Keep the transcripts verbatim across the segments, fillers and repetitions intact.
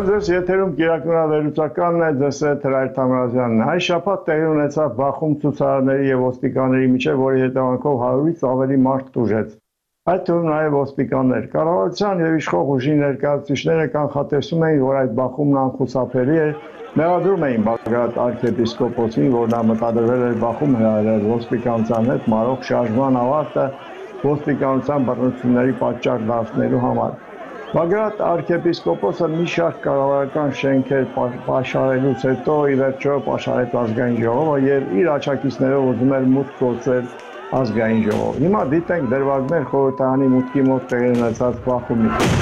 Բարև ձեզ, եթերում կիրակնորավերուցականն է, ձեզ հետ Հրայր Թամրազյանն է։ Այս շաբաթ տեղի ունեցավ Բախում ցուցարարների եւ ոստիկանների միջեւ, որի հետևանքով հարյուրից ավելի մարդ տուժեց։ Այդ թվում նաեւ ոստիկաններ։ Կառավարության եւ իշխող ուժի ներկայացուցիչները կանխատեսում էին, որ այդ բախումն անխուսափելի է, մեղադրում էին Բագրատ arczepiskopos-ին, որ նա մտադրվել էր Բախում հրահրել ոստիկանության հետ մարող շարժման ավարտը ոստիկանության բռնությունների պատճառ դարձնելու համար։ Բագրատ arczepiskopos-ը մի շարք կառավարական շենքեր պաշարելուց հետո ի վերջո պաշարեց ազգային ժողովը եւ իր աջակիցներով ուզում էր մուտք գործել ազգային ժողով։ Հիմա դիտենք դրվագներ խորհրդարանի մուտքի մոտ տեղի ունեցած բախումից։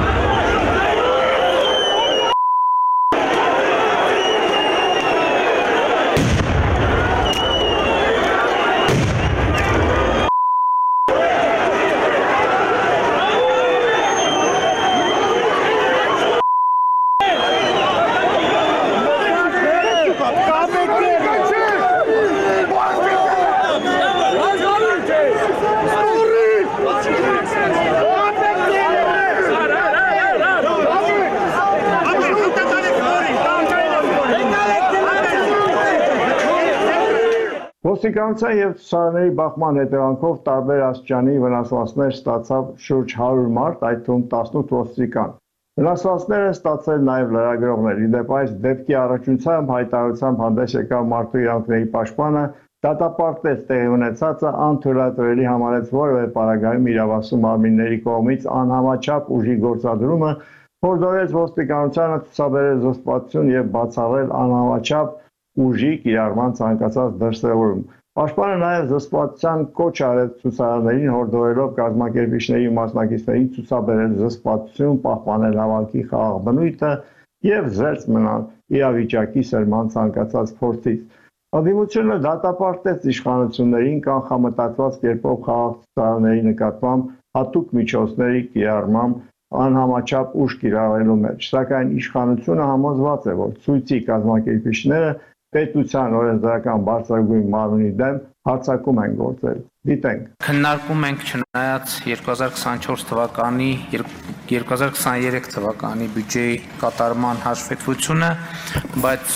Ոստիկանության եւ ցուցարարների բախման հետևանքով տարբեր աստիճանի վնասվածքներ ստացավ շուրջ հարյուր մարդ, այդ թվում տասնութ ոստիկան։ Վնասվածքները ստացել նաեւ լրագրողներ։ Իդեպ այս դեպքի առաջնությամբ հայտարարությամբ հանդես եկավ մարդու իրավունքների պաշտպանը, դատապարտեց տեղի ունեցածը, անթույլատրելի համարեց որևէ պարագայում իրավասու մարմինների կողմից անհամաչափ ուժի գործադրումը, հորդորեց ոստիկանությանը ցուցաբերել զսպվածություն եւ բացառել անհամաչափ ուժի կիրառման ցանկացած դրսևորում։ Պաշտպանը նաև զսպվածության կոչ արեց ցուցարարներին, հորդորելով կազմակերպիչների ու մասնակիցներին ցուցաբերել զսպվածություն, պահպանել հավաքի խաղաղ բնույթը եւ զերծ մնալ իրավիճակի սրման ցանկացած փորձից։ Անդիմությունը դատապարտեց իշխանություններին կանխամտածված կերպով խաղաղ ցուցարարների նկատմամբ հատուկ միջոցների կիրառմամբ անհամաչափ ուժ կիրառելու մեջ, սակայն իշխանությունը համոզված է, որ ցույցի կազմակերպիչները պետության օրենսդրական բարձրագույն մարմնի դեմ հարձակում են գործել։ Դիտենք։ Քննարկում ենք չնայած երկու հազար քսանչորս թվականի երկու հազար քսաներեք թվականի բյուջեի կատարման հաշվետվությունը, բայց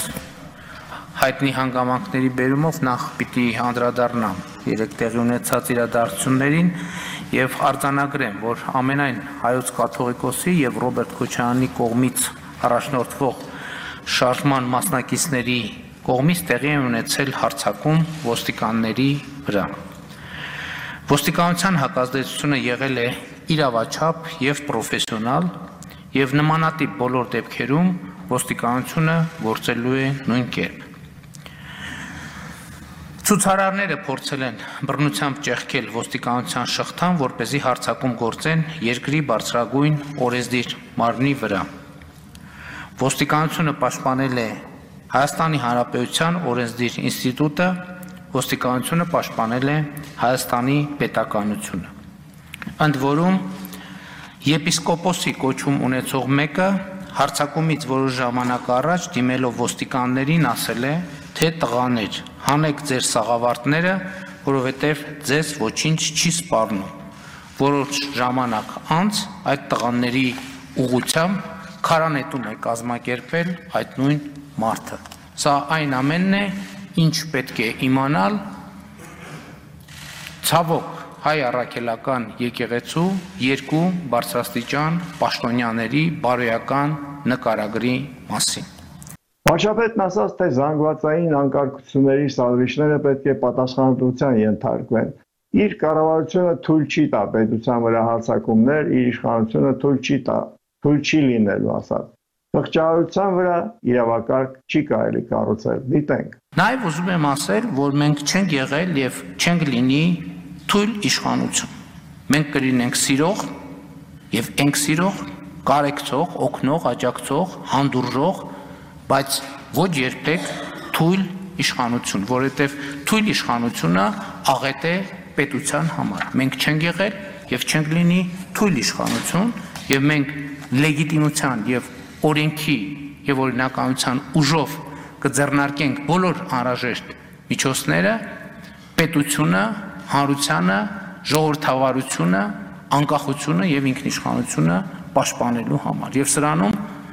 հայտնի հանգամանքների բերումով նախ պիտի անդրադառնամ երեք տեղի ունեցած իրադարձություններին եւ արձանագրեմ, որ ամենայն հայոց կաթողիկոսի եւ Ռոբերտ Քոչարյանի կողմից առաջնորդվող շարժման մասնակիցների կողմից տեղի է ունեցել հարձակում ոստիկանների վրա։ Ոստիկանության հակազդեցությունը եղել է իրավաչափ եւ պրոֆեսիոնալ եւ նմանատիպ բոլոր դեպքերում ոստիկանությունը գործելու է նույն կերպ։ Ցուցարարները փորձել են բռնությամբ ճեղքել ոստիկանության շղթան, որպեսզի հարձակում գործեն երկրի բարձրագույն օրենսդիր մարմնի վրա։ Ոստիկանությունը պաշտպանել է Հայաստանի Հանրապետության օրենսդիր ինստիտուտը, ոստիկանությունը պաշտպանել է Հայաստանի պետականությունը։ Ընդ որում, եպիսկոպոսի կոչում ունեցող մեկը հարձակումից որոշ ժամանակ առաջ դիմելով ոստիկաններին ասել է, թե տղաներ, հանեք ձեր սաղավարտները, որովհետև ձեզ ոչինչ չի սպառնում։ Որոշ ժամանակ անց այդ տղաների ուղղությամբ քարանետում է կազմակերպել այդ նույն մարդը։ Սա այն ամենն է, ինչ պետք է իմանալ ցավոք հայ առաքելական եկեղեցու երկու բարձրաստիճան պաշտոնյաների բարոյական նկարագրի մասին։ Վարչապետն ասաց, թե զանգվածային անկարգությունների սադրիչները պետք է պատասխանատվության ենթարկվեն։ Իր կառավարությունը թույլ չի տա պետության վրա հարձակումներ, իր իշխանությունը թույլ չի տա, թույլ չի լինելու ասած։ Խղճահարության վրա իրավակարգ չի կարելի կառուցել։ Դիտենք։ Նաև ուզում եմ ասել, որ մենք չենք եղել եւ չենք լինի թույլ իշխանություն։ Մենք կլինենք սիրող եւ ենք սիրող, կարեկցող, օգնող, աջակցող, հանդուրժող, բայց ոչ երբեք թույլ իշխանություն, որովհետեւ թույլ իշխանությունը աղետ է պետության համար։ Մենք չենք եղել եւ չենք լինի թույլ իշխանություն եւ մենք լեգիտիմության եւ օրենքի եւ օրինականության ուժով կձեռնարկենք բոլոր անհրաժեշտ միջոցները պետությունը, հանրությանը, ժողովրդավարությունը, անկախությունը եւ ինքնիշխանությունը պաշտպանելու համար։ Եվ սրանում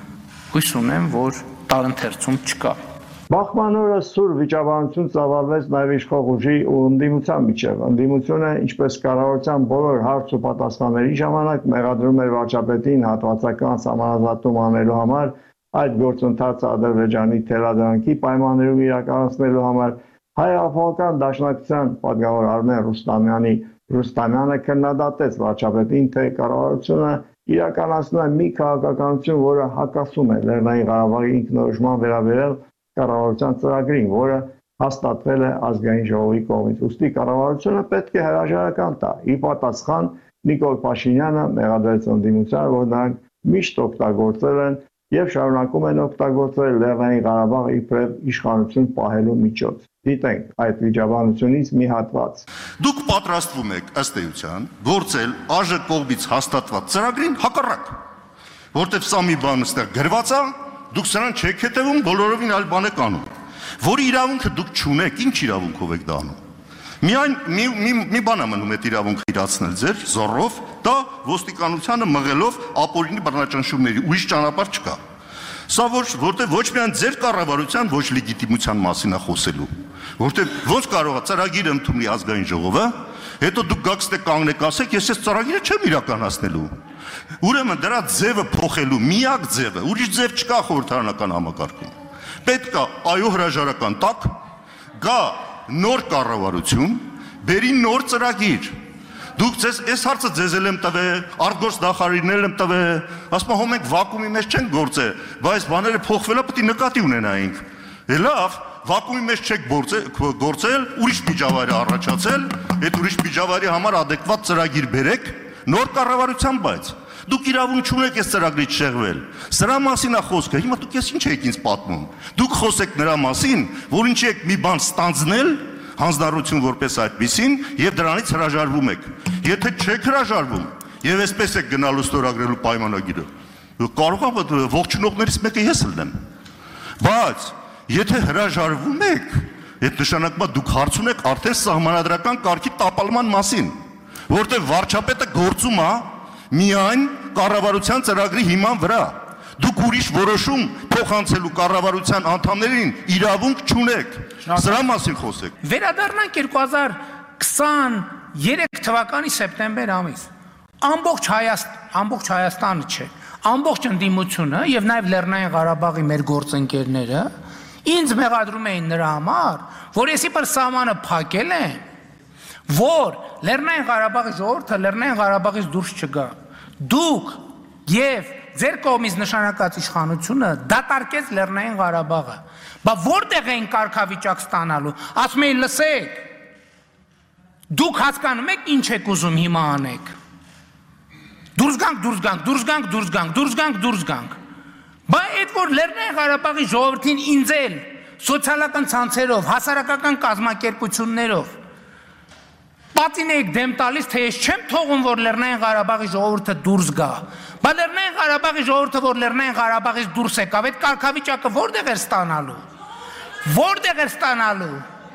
հույս ունեմ, որ տարընթերցում չկա։ Բախման օրը սուր վիճաբանություն ծավալվեց նաև իշխող ուժի ու ընդդիմության միջև։ Ընդդիմությունը, ինչպես կառավարության բոլոր հարց ու պատասխանների ժամանակ մեղադրում էր վարչապետին հատվածական սահմանազատում անելու համար, այդ գործընթացը Ադրբեջանի թելադրանքի պայմաններում իրականացնելու համար հայ-აფղանական դաշնակցության պատգամավոր Արմեն Ռուստամյանի Ռուստամյանը քննադատեց վարչապետին, թե կառավարությունը իրականացնում է մի քաղաքականություն, որը հակասում է Լեռնային Ղարաբաղի ինքնորոշման վերաբերյալ կառավարության ծրագրին, որը հաստատվել է ազգային ժողովի կողմից։ Ուստի կառավարությունը պետք է հրաժարական տա։ Ի պատասխան Նիկոլ Փաշինյանը մեղադրեց ընդդիմությանը, որ նրանք միշտ օգտագործել են եւ շարունակում են օգտագործել Լեռնային Ղարաբաղը իբրև իշխանություն պահելու միջոց։ Դիտենք այդ վիճաբանությունից մի հատված։ Դուք պատրաստվում եք ըստ էության գործել ԱԺ կողմից հաստատված ծրագրին հակառակ, որտեղ սա մի բան ստեղ գրված է, դուք սրան չեք հետևում, բոլորովին այլ բան եք անում, որի իրավունքը դուք չունեք, ինչ իրավունքով եք դա անում։ Միայն մի մի մի բան է մնում այդ իրավունքը իրացնել ձեր զորով, դա ոստիկանությանը մղելով ապօրինի բռնաճնշումների, ուրիշ ճանապարհ չկա։ Սա ոչ որտեղ ոչ միայն ձեր կառավարության ոչ լեգիտիմության մասին է խոսելու, որտեղ ոնց կարող է ծրագիր ընդունի ազգային ժողովը, հետո դուք գաք ստե կանգնեք ասեք, ես այս ծրագիրը չեմ իրականացնելու։ Ուրեմն դրա ձևը փոխելու միակ ձևը, ուրիշ ձև չկա խորհրդարանական համակարգում։ Պետք է այո հրաժարական տակ, գա նոր կառավարություն, բերի նոր ծրագիր։ Դուք ձեզ այս հարցը ձեզ եմ տվել, արտգործ նախարարին եմ տվել, ասում եմ մենք վակուումի մեջ չենք գործել, բայց բաները փոխվելա պետք է նկատի ունենայինք։ Լավ, վակուումի մեջ չեք գործել, ուրիշ միջավայր է առաջացել, այդ ուրիշ միջավայրի համար ադեկվատ ծրագիր բերեք, նոր կառավարության բայց դուք իրավունք չունեք այս ծրագրից շեղվել։ Սրա մասին է խոսքը։ Հիմա դուք ես ինչ եք ինձ պատմում։ Դուք խոսեք նրա մասին, որ ինչ եք մի բան ստանձնել, հանձնառություն որպես այդպեսին, եւ դրանից հրաժարվում եք։ Եթե չեք հրաժարվում, եւ այսպես եք գնալու ստորագրելու պայմանագիրը, կարող է ողջունողներից մեկը ես լինեմ։ Բայց եթե հրաժարվում եք, այդ նշանակում է դուք հարց ունեք արդեն սահմանադրական կարգի տապալման մասին, որտեղ վարչապետը գործում է միայն կառավարության ծրագրի հիման վրա։ Դուք ուրիշ որոշում փոխանցելու կառավարության անդամներին իրավունք չունեք։ Սրա մասին խոսեք։ Վերադառնանք երկու հազար քսաներեք թվականի սեպտեմբեր ամիս։ Ամբողջ Հայաստան, ամբողջ Հայաստանը չէ, ամբողջ ընդդիմությունը եւ նաեւ Լեռնային Ղարաբաղի մեր գործընկերները ինձ մեղադրում էին նրա համար, որ ես իբր սահմանը փակել եմ, որ Լեռնային Ղարաբաղի ժողովուրդը Լեռնային Ղարաբաղից դուրս չգա։ Դուք եւ ձեր կողմից նշանակած իշխանությունը դատարկեց Լեռնային Ղարաբաղը։ Բա որտեղ էին կարգավիճակ ստանալու։ Ասում էին լսեք, դուք հասկանում եք ինչ եք ուզում հիմա անեք։ Դուրս գանք, դուրս գանք, դուրս գանք, դուրս գանք, դուրս գանք, դուրս գանք։ Բա այդ որ Լեռնային Ղարաբաղի ժողովրդին ինձել սոցիալական ցանցերով, հասարակական կազմակերպություններով պատին եք դեմ տալիս, թե ես չեմ թողում, որ Լեռնային Ղարաբաղի ժողովուրդը դուրս գա։ Բա Լեռնային Ղարաբաղի ժողովուրդը, որ Լեռնային Ղարաբաղից դուրս եկավ, այդ կարգավիճակը որտեղ էր ստանալու։ Որտեղ էր ստանալու։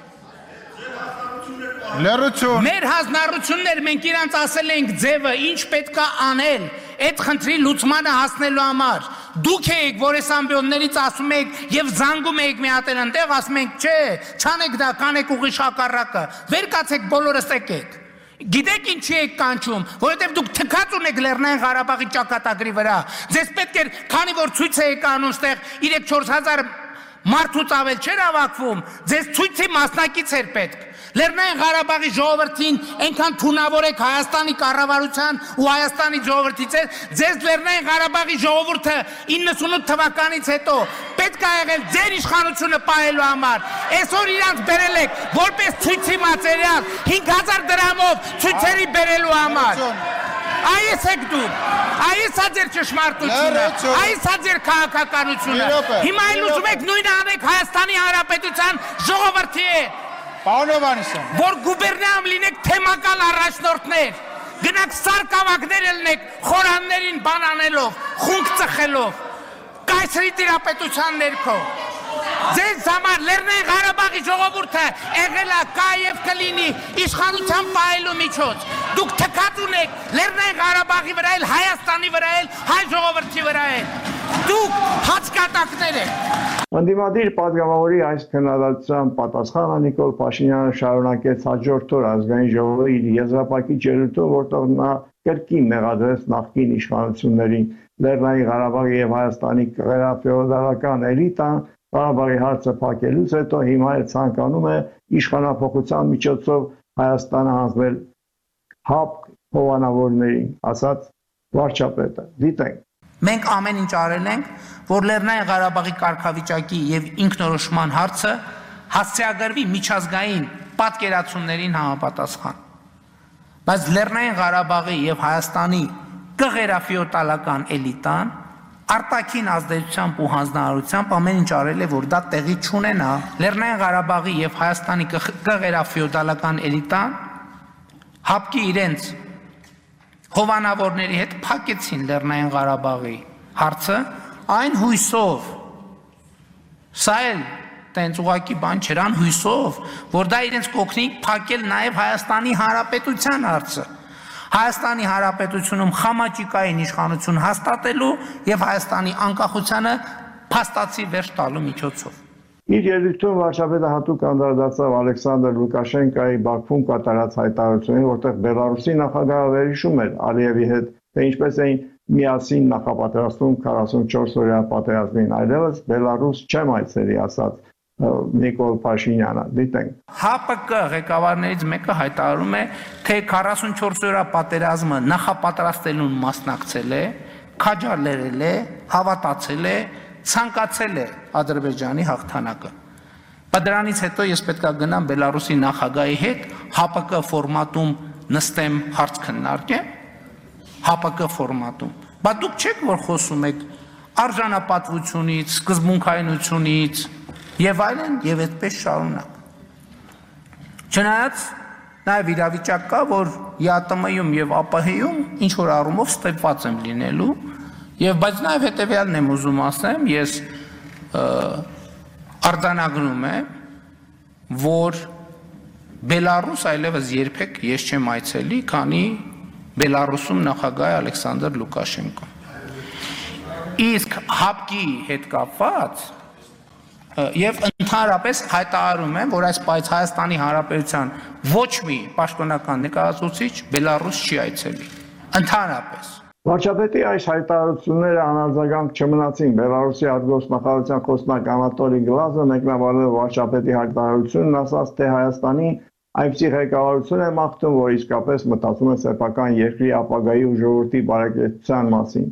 Լեռություն։ Մեր հանձնառություններ մենք իրանց ասել ենք ձևը, ինչ պետք է անել այդ խնդրի լուծմանը հասնելու համար։ Դուք եք, որ այս ամբիոններից ասում եք եւ զանգում եք մի հատ այնտեղ, ասում եք, չէ, չանեք դա, կանեք ուղիղ հակառակը։ Վեր կացեք, բոլորս եկեք։ Գիտեք ինչի եք կանչում, որովհետև դուք թքած ունեք Լեռնային Ղարաբաղի ճակատագրի վրա։ Ձեզ պետք էր, քանի որ ցույց եք անում ստեղ երեք-չորս հազար մարդուց ավել չէր ավակվում, ձեզ ցույցի մասնակից էր պետք։ Լեռնային Ղարաբաղի ժողովրդին այնքան թունավոր եք Հայաստանի կառավարության ու Հայաստանի ժողովրդից է, ձեզ Լեռնային Ղարաբաղի ժողովուրդը իննսունութ թվականից հետո պետք է եղել ձեր իշխանությունը պահելու համար։ Այսօր իրանց բերել եք որպես ցույցի մատերիալ հինգ հազար դրամով ցույցերի բերելու համար։ Այս եք դուք, այս է ձեր ճշմարտությունը, այս է ձեր քաղաքականությունը։ Հիմա էլ ուզում եք նույնը անեք Հայաստանի Հանրապետության ժողովրդի հետ։ Պարոն Հովհաննիսյան, որ գուբերնիայում լինեք թեմական առաջնորդներ, գնաք սարկավակներ ելնեք խորաններին բանանելով, խունկ ծխելով, կայսրի տիրապետության ներքո։ Ձեզ համար Լեռնային Ղարաբաղի ժողովուրդը եղել է կա եւ կլինի իշխանության պահելու միջոց։ Դուք թքած ունեք Լեռնային Ղարաբաղի վրա էլ, Հայաստանի վրա էլ, հայ ժողովրդի վրա էլ։ Դուք հացկատակներ եք։ Անդիմադիր պատգամավորի այս քննադատության պատասխանը Նիկոլ Փաշինյանը շարունակեց հաջորդ օր ազգային ժողովի իր եզրափակիչ ելույթում, որտեղ նա կրկին մեղադրեց նախկին իշխանություններին Լեռնային Ղարաբաղի եւ Հայաստանի կղերաֆեոդալական էլիտան Ղարաբաղի հարցը փակելուց հետո հիմա էլ ցանկանում է իշխանափոխության միջոցով Հայաստանը հանձնել հապ հովանավորներին, ասաց վարչապետը։ Դիտենք։ Մենք ամեն ինչ արել ենք, որ Լեռնային Ղարաբաղի կարգավիճակի եւ ինքնորոշման հարցը հասցեագրվի միջազգային պատկերացումներին համապատասխան։ Բայց Լեռնային Ղարաբաղի եւ Հայաստանի կղերաֆեոդալական էլիտան արտաքին ազդեցությամբ ու հանձնարարությամբ ամեն ինչ արել է, որ դա տեղի չունենա։ Լեռնային Ղարաբաղի եւ Հայաստանի կղերաֆեոդալական էլիտան հապկի իրենց հովանավորների հետ փակեցին Լեռնային Ղարաբաղի հարցը այն հույսով, սա էլ տենց ուղակի բան չէր, ան հույսով, որ դա իրենց կօգնի փակել նաև Հայաստանի Հանրապետության հարցը, Հայաստանի Հանրապետությունում խամաճիկային իշխանություն հաստատելու եւ Հայաստանի անկախությանը փաստացի վերջ տալու միջոցով։ Իր ելույթում վարչապետը հատուկ անդրադարձավ Ալեքսանդր Լուկաշենկոյի Բաքվում կատարած հայտարարություններին, որտեղ Բելարուսի նախագահը վերհիշում էր Ալիևի հետ, թե ինչպես էին միասին նախապատրաստում քառասունչորս օրյա պատերազմին, այլևս Բելարուս չեմ այցելի, ասաց Նիկոլ Փաշինյանը։ Դիտենք։ ՀԱՊԿ ղեկավարներից մեկը հայտարարում է, թե քառասունչորս օրյա պատերազմը նախապատրաստելուն մասնակցել է, քաջալերել է, հավատացել է, ցանկացել է Ադրբեջանի հաղթանակը։ Բայց դրանից հետո ես պետք է գնամ Բելարուսի նախագահի հետ ՀԱՊԿ ֆորմատում նստեմ, հարց քննարկեմ, ՀԱՊԿ ֆորմատում։ Բայց դուք չեք որ խոսում եք արժանապատվությունից, սկզբունքայնությունից եւ այլն եւ այդպես շարունակ։ Չնայած նաեւ իրավիճակ կա, որ ԵԱՏՄ-ում եւ ԱՊՀ-ում ինչ որ առումով ստեփված եմ լինելու եւ բայց նաեւ հետեւյալն եմ ուզում ասեմ, ես արձանագրում եմ, որ Բելարուս այլևս երբեք ես չեմ այցելի, քանի Բելարուսում նախագահ է Ալեքսանդր Լուկաշենկոն։ Իսկ ՀԱՊԿ-ի հետ կապված եւ ընդհանրապես հայտարարում եմ, որ այս պայծ Հայաստանի Հանրապետության ոչ մի պաշտոնական ներկայացուցիչ Բելարուս չի այցելի։ Ընդհանրապես Վարչապետի այս հայտարարությունները անարձագանք չմնացին։ Բելարուսի արտգործնախարարության խոսնակ Անատոլի Գլազը մեկնաբանելով վարչապետի հայտարարությունն ասաց, թե Հայաստանի այնպիսի ղեկավարություն է մաղթում, որ իսկապես մտածում է սեփական երկրի ապագայի ու ժողովրդի բարեկեցության մասին։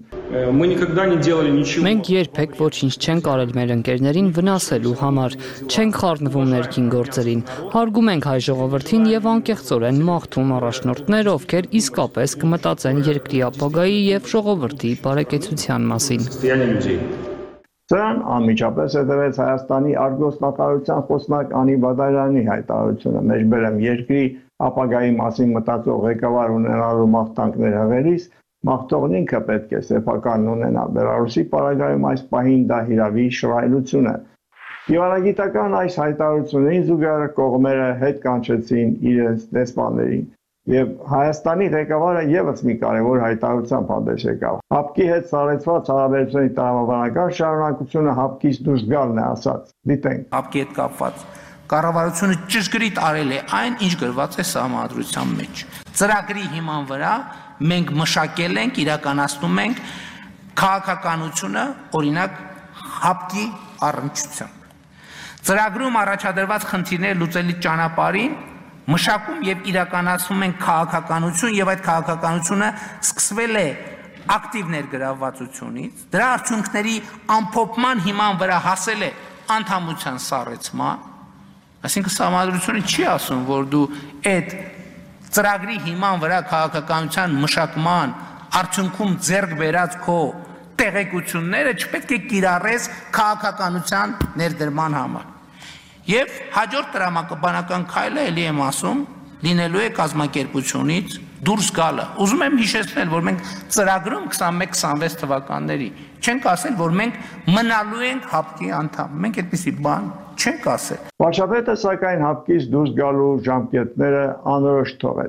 Մենք երբեք ոչինչ չենք արել մեր ընկերներին վնասելու համար, չենք խառնվում ներքին գործերին, հարգում ենք հայ ժողովրդին եւ անկեղծորեն մաղթում առաջնորդներ, ովքեր իսկապես կմտածեն երկրի ապագայի եւ ժողովրդի բարեկեցության մասին։ Սրան անմիջապես հետևեց Հայաստանի արտգործնախարարության խոսնակ Անի Բադալյանի հայտարարությունը, մեջբերեմ երկրի ապագայի մասին մտածող ղեկավար ունենալու մաղթանքներ հղելիս, մաղթողն ինքը պետք է սեփականն ունենա։ Բելարուսի պարագայում այս պահին դա հիրավի շռայլություն է։ Դիվանագիտական այս հայտարարություններին զուգահեռ կողմերը հետ կանչեցին իրենց դեսպաններին։ Եվ Հայաստանի ղեկավարը եւս մի կարևոր հայտարարությամբ հանդես եկավ։ ՀԱՊԿ-ի հետ սառեցված հարաբերությունների տրամաբանական շարունակությունը ՀԱՊԿ-ից դուրս գալն է, ասաց։ Դիտենք։ ՀԱՊԿ-ի հետ կապված կառավարությունը ճշգրիտ արել է այն, ինչ գրված է սահմանադրության մեջ։ Ծրագրի հիման վրա մենք մշակել ենք, իրականացնում ենք քաղաքականությունը, օրինակ ՀԱՊԿ-ի առնչությամբ։ Ծրագրում առաջադրված խնդիրները լուծելի ճանապարհին մշակում եւ իրականացում են քաղաքականություն եւ այդ քաղաքականությունը սկսվել է ակտիվ ներգրավվածությունից, դրա արդյունքների ամփոփման հիման վրա հասել է անդամության սառեցման, այսինքն սահմանադրությունը չի ասում, որ դու այդ ծրագրի հիման վրա քաղաքականության մշակման արդյունքում ձեռք բերած քո տեղեկությունները չպետք է կիրառես քաղաքականության ներդրման համար։ Եվ հաջորդ տրամաբանական քայլը էլի եմ ասում, լինելու է կազմակերպությունից դուրս գալը։ Ուզում եմ հիշեցնել, որ մենք ծրագրում քսանմեկ քսանվեց թվականների չենք ասել, որ մենք մնալու ենք ՀԱՊԿ-ի անդամ։ Մենք այդպիսի բան չենք ասել։ Վարչապետը սակայն ՀԱՊԿ-ից դուրս գալու ժամկետները անորոշ թողեց։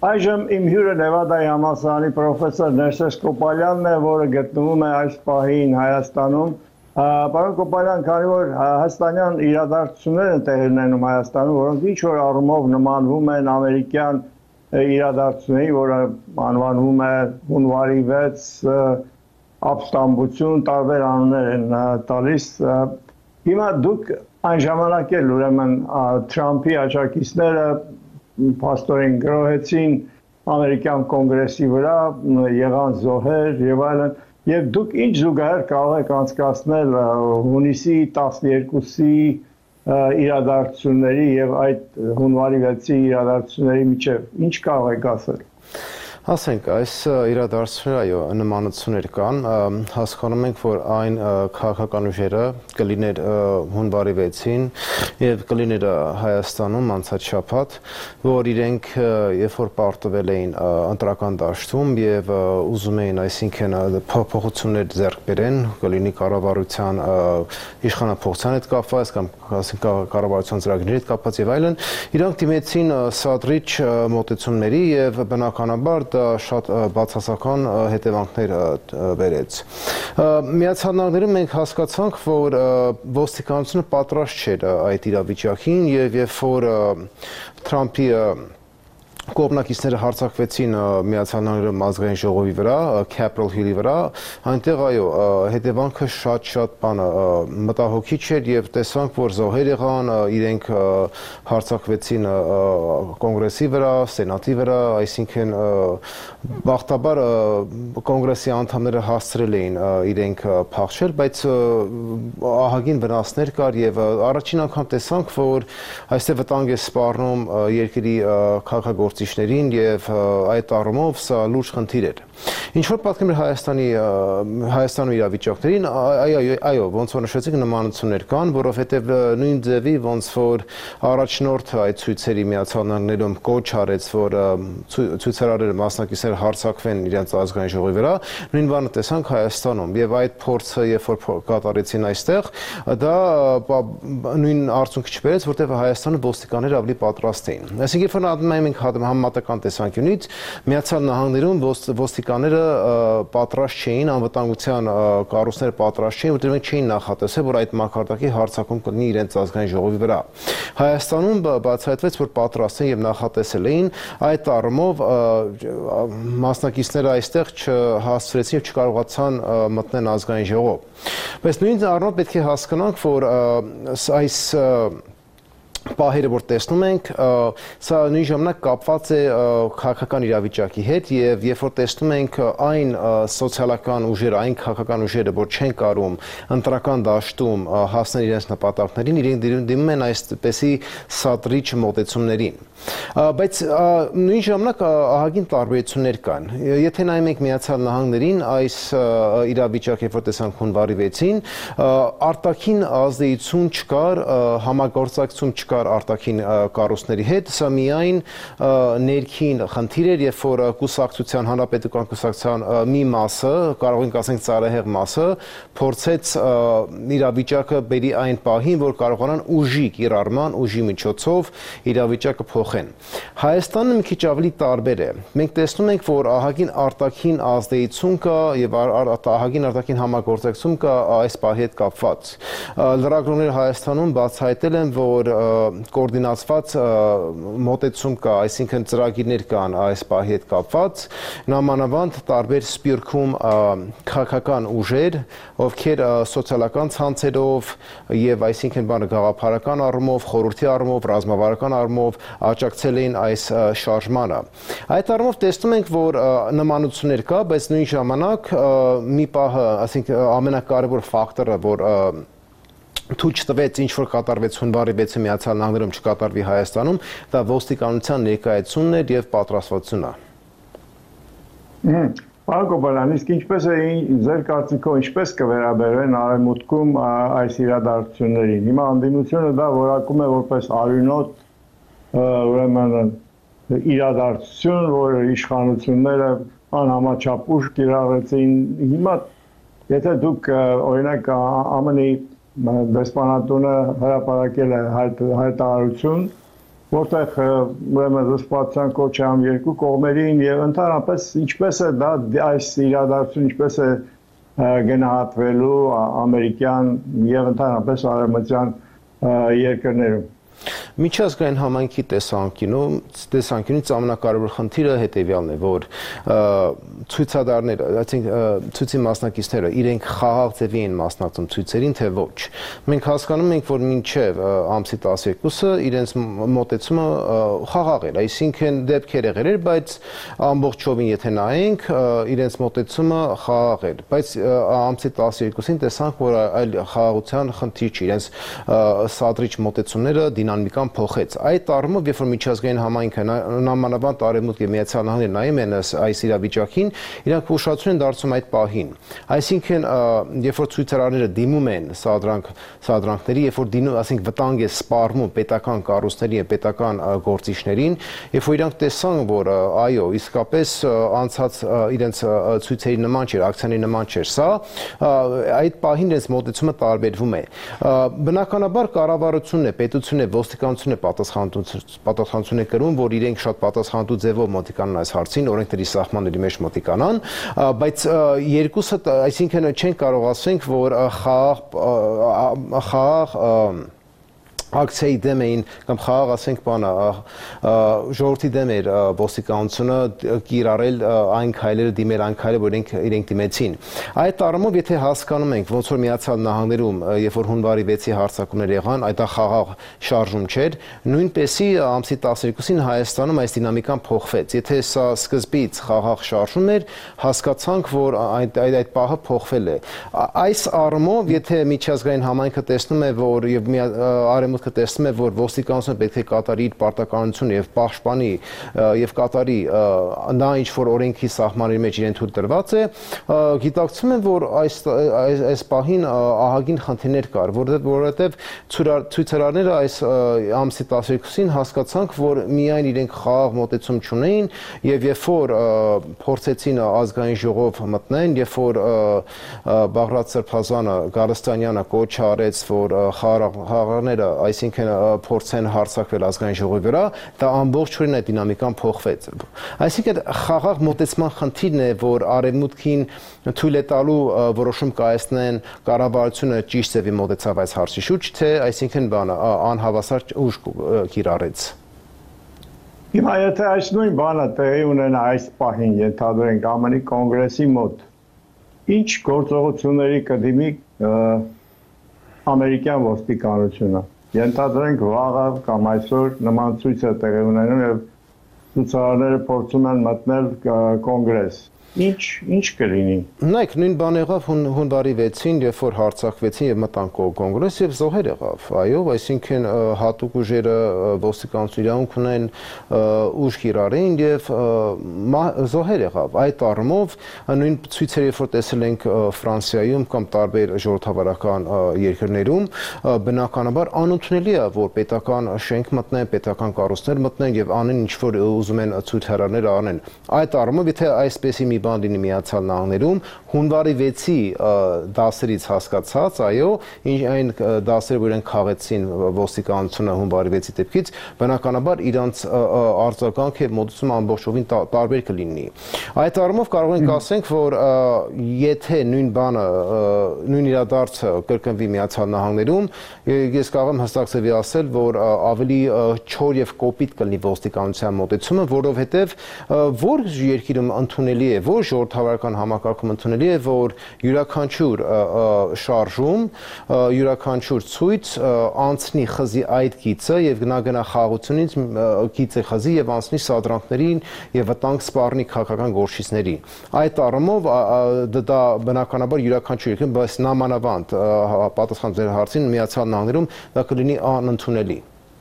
Այժմ իմ հյուրը Նևադայի համալսարանի պրոֆեսոր Ներսես Կոպալյանն է, որը գտնվում է այս պահին Հայաստանում։ Պարոն Կոպալյան, քանի որ հայաստանյան իրադարձություններ են տեղի ունենում Հայաստանում, որոնք ինչ որ առումով նմանվում են ամերիկյան իրադարձությունների, որը անվանվում է հունվարի վեց ապստամբություն, տարբեր անուններ են տալիս։ Հիմա դուք այն ժամանակ էլ ուրեմն Թրամփի աջակիցները փաստորեն գրոհեցին ամերիկյան կոնգրեսի վրա, եղան զոհեր եւ այլն, եւ դուք ինչ զուգահեռ կարող եք անցկացնել հունիսի տասներկուսի իրադարձությունների եւ այդ հունվարի վեցի իրադարձությունների միջեւ, ինչ կարող եք ասել։ Ասենք, այս իրադարձությունները, այո, նմանություններ կան, հասկանում ենք, որ այն քաղաքական ուժերը կլիներ հունվարի վեցին եւ կլիներ Հայաստանում անցած շաբաթ, որ իրենք երբ որ պարտվել էին ընտրական դաշտում եւ ուզում էին, այսինքն փոփոխություններ ձեռք բերեն, կլինի կառավարության իշխանափոխության հետ կապված կամ ասենք կառավարության ծրագրերի հետ կապված եւ այլն, իրանք դիմեցին սադրիչ մոտեցումների եւ բնականաբար դա շատ բացասական հետևանքներ բերեց։ Միացյալ Նահանգներում մենք հասկացանք, որ ոստիկանությունը պատրաստ չէր այդ իրավիճակին եւ երբ որ Թրամփի կողմնակիցները հարձակվեցին Միացյալ Նահանգներում ազգային ժողովի վրա, Capitol Hill-ի վրա, այնտեղ այո, հետևանքը շատ-շատ բանը մտահոգիչ էր եւ տեսանք, որ զոհեր եղան, իրենք հարձակվեցին կոնգրեսի վրա, սենատի վրա, այսինքն բախտաբար կոնգրեսի անդամները հասցրել էին իրենք փախչել, բայց ահագին վնասներ կար եւ առաջին անգամ տեսանք, որ այստեղ վտանգ է սպառնում երկրի քաղաքագործիչներին եւ այդ առումով սա լուրջ խնդիր էր։ Ինչ որ պատկերում է Հայաստանի Հայաստանում իրավիճակներին, այո, այո, ոնց որ նշեցիք նմանություններ կան, որովհետեւ նույն ձևի ոնց որ առաջնորդ այդ ցույցերի Միացյալ Նահանգներում կոչ արեց, որ ցույցարարները մասնակիցները հարձակվեն իրենց ազգային ժողովի վրա, նույն բանը տեսանք Հայաստանում եւ այդ փորձը երբ որ կատարեցին այստեղ, դա նույն արդյունքը չբերեց, որտեղ Հայաստանը ոստիկանները ավելի պատրաստ էին։ Այսինքն երբ որ նայում ենք համեմատական տեսանկյունից, Միացյալ Նահանգներում ոստիկանները պատրաստ չէին, անվտանգության կառույցները պատրաստ չէին, որտեղ մենք չէին նախատեսել, որ այդ մակարդակի հարձակում կլինի իրենց ազգային ժողովի վրա։ Հայաստանում բացահայտվեց, որ պատրաստ են եւ նախատեսել էին, այդ առումով մասնակիցները այստեղ չհասցրեցին եւ չկարողացան մտնել ազգային ժողով։ Բայց նույն առումով պետք է հասկանանք, որ այս պահերը որ տեսնում ենք, սա նույն ժամանակ կապված է քաղաքական իրավիճակի հետ եւ երբ որ տեսնում ենք այն սոցիալական ուժերը, այն քաղաքական ուժերը, որ չեն կարում ընտրական դաշտում հասնել իրենց նպատակներին, իրենք դիմում են այսպեսի սադրիչ մոտեցումներին։ Բայց նույն ժամանակ ահագին տարբերություններ կան։ Եթե նայում ենք Միացյալ Նահանգներին, այս իրավիճակը երբ որ տեսանք հունվարի վեցին, արտաքին ազդեցություն չկար, համագործակցություն չկար արտաքին կառույցների հետ, սա միայն ներքին խնդիր էր, երբ որ կուսակցության, հանրապետական կուսակցության մի մասը, կարող ենք ասենք ծառահեղ մասը, փորձեց իրավիճակը բերի այն պահին, որ կարողանան ուժի կիրառման, ուժի միջոցով իրավիճակը փոխեն։ Հայաստանը մի քիչ ավելի տարբեր է։ Մենք տեսնում ենք, որ ահագին արտաքին ազդեցություն կա եւ ահագին արտաքին համագործակցություն կա այս պահի հետ կապված։ Լրագրողները Հայաստանում բացահայտել են, որ կոորդինացված մոտեցում կա, այսինքն ծրագիրներ կան այս պահի հետ կապված, նամանավանդ տարբեր սպիրկում քաղաքական ուժեր, ովքեր սոցիալական ցանցերով եւ այսինքն բանը գաղափարական առումով, խորհրդի առումով, ռազմավարական առումով աջակցել էին այս շարժմանը։ Այդ առումով տեսնում ենք, որ նմանություններ կա, բայց նույն ժամանակ մի պահը, ասենք ամենակարևոր ֆակտորը, որ թույլ չտվեց ինչ որ կատարվեց հունվարի վեցի Միացյալ Նահանգներում չկատարվի Հայաստանում, դա ոստիկանության ներկայացումն էր եւ պատրաստվածությունը։ Պարոն Կոպալյան, իսկ ինչպես է ձեր կարծիքով ինչպես կվերաբերվեն արևմուտքում այս իրադարձություններին։ Հիմա անդիմությունը դա որակում է որպես արյունոտ ուրեմն իրադարձություն, որ իշխանությունները անհամաչափ ուժ կիրառեցին։ Հիմա եթե դուք օրինակ ԱՄՆ-ի դեսպանատունը հրապարակել է հայտարարություն որտեղ ուրեմն զսպվածության կոչամ երկու կողմերին եւ ընդհանրապես ինչպես է դա այս իրադարձությունը ինչպես է գնահատվելու ամերիկյան եւ ընդհանրապես արևմտյան երկրներում։ Միջազգային համայնքի տեսանկյունում տեսանկյունից ամենակարևոր խնդիրը հետևյալն է, որ ցույցադարները, այսինքն ցույցի մասնակիցները իրենք խաղաղ ձևի են մասնակցում ցույցերին, թե ոչ։ Մենք հասկանում ենք, որ մինչև ամսի տասներկուսը իրենց մոտեցումը խաղաղ էր, այսինքն դեպքեր եղել էր, բայց ամբողջովին եթե նայենք, իրենց մոտեցումը խաղաղ էր, բայց ամսի տասներկուսին տեսանք, որ այլ խաղաղության խնդիր չի, իրենց սադրիչ մոտեցումները դինամիկան փոխեց։ Այդ առումով, երբ որ միջազգային համայնքը նամանավանդ Արևմուտք եւ Միացյալ Նահանգները նայում են այս իրավիճակին, իրանք ուշադրություն են դարձնում այդ պահին։ Այսինքն, երբ որ ցույցարարները դիմում են սադրանք սադրանքների, երբ որ դիմում, ասենք վտանգ է սպառնում պետական կառույցներին եւ պետական գործիչներին, երբ որ իրանք տեսան, որ այո, իսկապես անցած իրենց ցույցերի նման չէր, ակցիաների նման չէր, սա այդ պահին իրենց մոտեցումը տարբերվում է։ Բնականաբար կառավարությունն է, պետությունն է, ոստիկանությունն է պատասխանատվություն է կրում, որ իրենք շատ պատասխանատու ձևով մոտիկանան այս հարցին, օրենքների սահմանների մեջ մոտիկանան, բայց երկուսը, այսինքն չեն կարող ասենք, որ խաղաղ խաղաղ ակցիայի դեմ էին կամ խաղաղ ասենք բանը ժողովրդի դեմ էր ոստիկանությունը կիրառել այն քայլերը դիմել այն քայլերը որ իրենք իրենք դիմեցին այդ առումով եթե հասկանում ենք ոնց որ Միացյալ Նահանգներում երբ որ հունվարի վեցի հարձակումներ եղան այդ խաղաղ շարժում չէր նույնպեսի ամսի տասներկուսին Հայաստանում այս դինամիկան փոխվեց եթե սա սկզբից խաղաղ շարժում էր հասկացանք որ այդ այդ պահը փոխվել է այս առումով եթե միջազգային համայնքը տեսնում է որ եւ արևմուտք տեսնում է, որ ոստիկանությունը պետք է կատարի իր պարտականությունը եւ պաշտպանի եւ կատարի նա ինչ որ օրենքի սահմանների մեջ իրեն թույլ տրված է, գիտակցում են, որ այս այս պահին ահագին խնդիրներ կար, որովհետեւ ցույցարարները այս ամսի տասներկուսին հասկացանք, որ միայն իրենք խաղաղ մոտեցում չունեին եւ երբ որ փորձեցին ազգային ժողով մտնեն, երբ որ Բաղրատ Սրբազանը Գալստանյանը կոչ արեց, որ խաղաղները այսինքն փորձեն հարձակվել ազգային ժողովի վրա, դա ամբողջովին այդ դինամիկան փոխվեց։ Այսինքն խաղաղ մոտեցման խնդիրն է, որ արևմուտքին թույլ է տալու որոշում կայացնեն կառավարությունը ճիշտ ձևի մոտեցավ այս հարցի շուրջ, թե այսինքն բանը անհավասար ուժ կիրառեց։ Հիմա եթե այս նույն բանը տեղի ունենա այս պահին, ենթադրենք ԱՄՆ-ի կոնգրեսի մոտ, ինչ գործողությունների կդիմի ամերիկյան ոստիկանությունը Ենթադրենք վաղը կամ այսօր նման ցույց է տեղի ունենում եւ ցուցարարները փորձում են մտնել կոնգրես Ինչ ինչ կլինի Նայեք նույն բան եղավ հունվարի վեցին երբ որ հարձակվեցին եւ մտան կոնգրես եւ զոհեր եղավ այո այսինքն հատուկ ուժերը ոստիկանություն իրավունք ունեն ուժ կիրառեն եւ զոհեր եղավ այդ առումով նույն ցույցերը երբ որ տեսել ենք Ֆրանսիայում կամ տարբեր ժողովրդավարական երկրներում բնականաբար անընդունելի է որ պետական շենք մտնեն պետական կառույցներ մտնեն եւ անեն ինչ որ ուզում են ցույցարարները անեն այդ առումով եթե այսպեսի մի բան լինի Միացյալ Նահանգներում հունվարի վեցի դասերից հասկացած այո այն դասերը որ իրենք խաղեցին ոստիկանությունը հունվարի վեցի դեպքից բնականաբար իրանց արձագանքը եւ մոտեցումը ամբողջովին տարբեր կլինի այդ առումով կարող ենք ասենք որ եթե նույն բանը նույն իրադարձը կրկնվի Միացյալ Նահանգներում ես կարող եմ հստակ ձևի ասել որ ավելի չոր եւ կոպիտ կլինի ոստիկանության մոտեցումը որովհետեւ որ երկիրում ընդունելի է որ ժողովրդավարական համակարգում ընդունելի է որ յուրաքանչյուր շարժում յուրաքանչյուր ցույց անցնի խզի այդ գիծը եւ գնա գնա խաղությունից գիծը խզի եւ անցնի սադրանքներին եւ վտանգ սպառնի քաղաքական գործիչների այդ առումով դա բնականաբար յուրաքանչյուր երկրում բայց նամանավանդ պատասխան ձեր հարցին Միացյալ Նահանգներում դա կլինի անընդունելի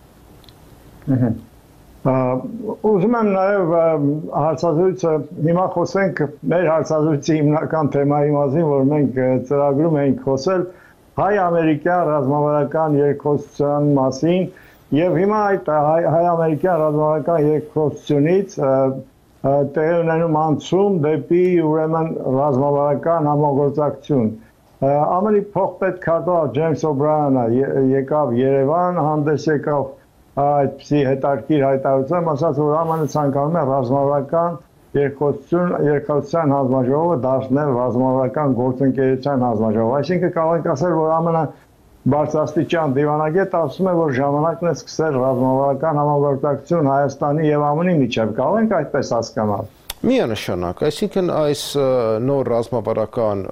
Ուզում եմ նաև հարցազրույցը հիմա խոսենք մեր հարցազրույցի հիմնական թեմայի մասին, որ մենք ծրագրում ենք խոսել հայ-ամերիկյան ռազմավարական երկխոսության մասին եւ հիմա այդ հայ-ամերիկյան ռազմավարական երկխոսությունից տեղի ունենում անցում դեպի ուրեմն ռազմավարական համագործակցություն ԱՄՆ-ի փոխպետքարտուղար Ջեյմս Օբրայանը եկավ Երևան, հանդես եկավ այդպիսի հետաքրքիր հայտարարությամբ ասաց, որ ԱՄՆ ցանկանում է ռազմավարական երկխոսություն, երկխոսության հանձնաժողովը դարձնել ռազմավարական գործընկերության հանձնաժողով։ Այսինքն կարող ենք ասել, որ ԱՄՆ բարձրաստիճան դիվանագետ ասում է, որ ժամանակն է սկսել ռազմավարական համագործակցություն Հայաստանի եւ ԱՄՆ-ի միջեւ։ Կարող ենք այդպես հասկանալ։ Միանշանակ, այսինքն այս նոր ռազմավարական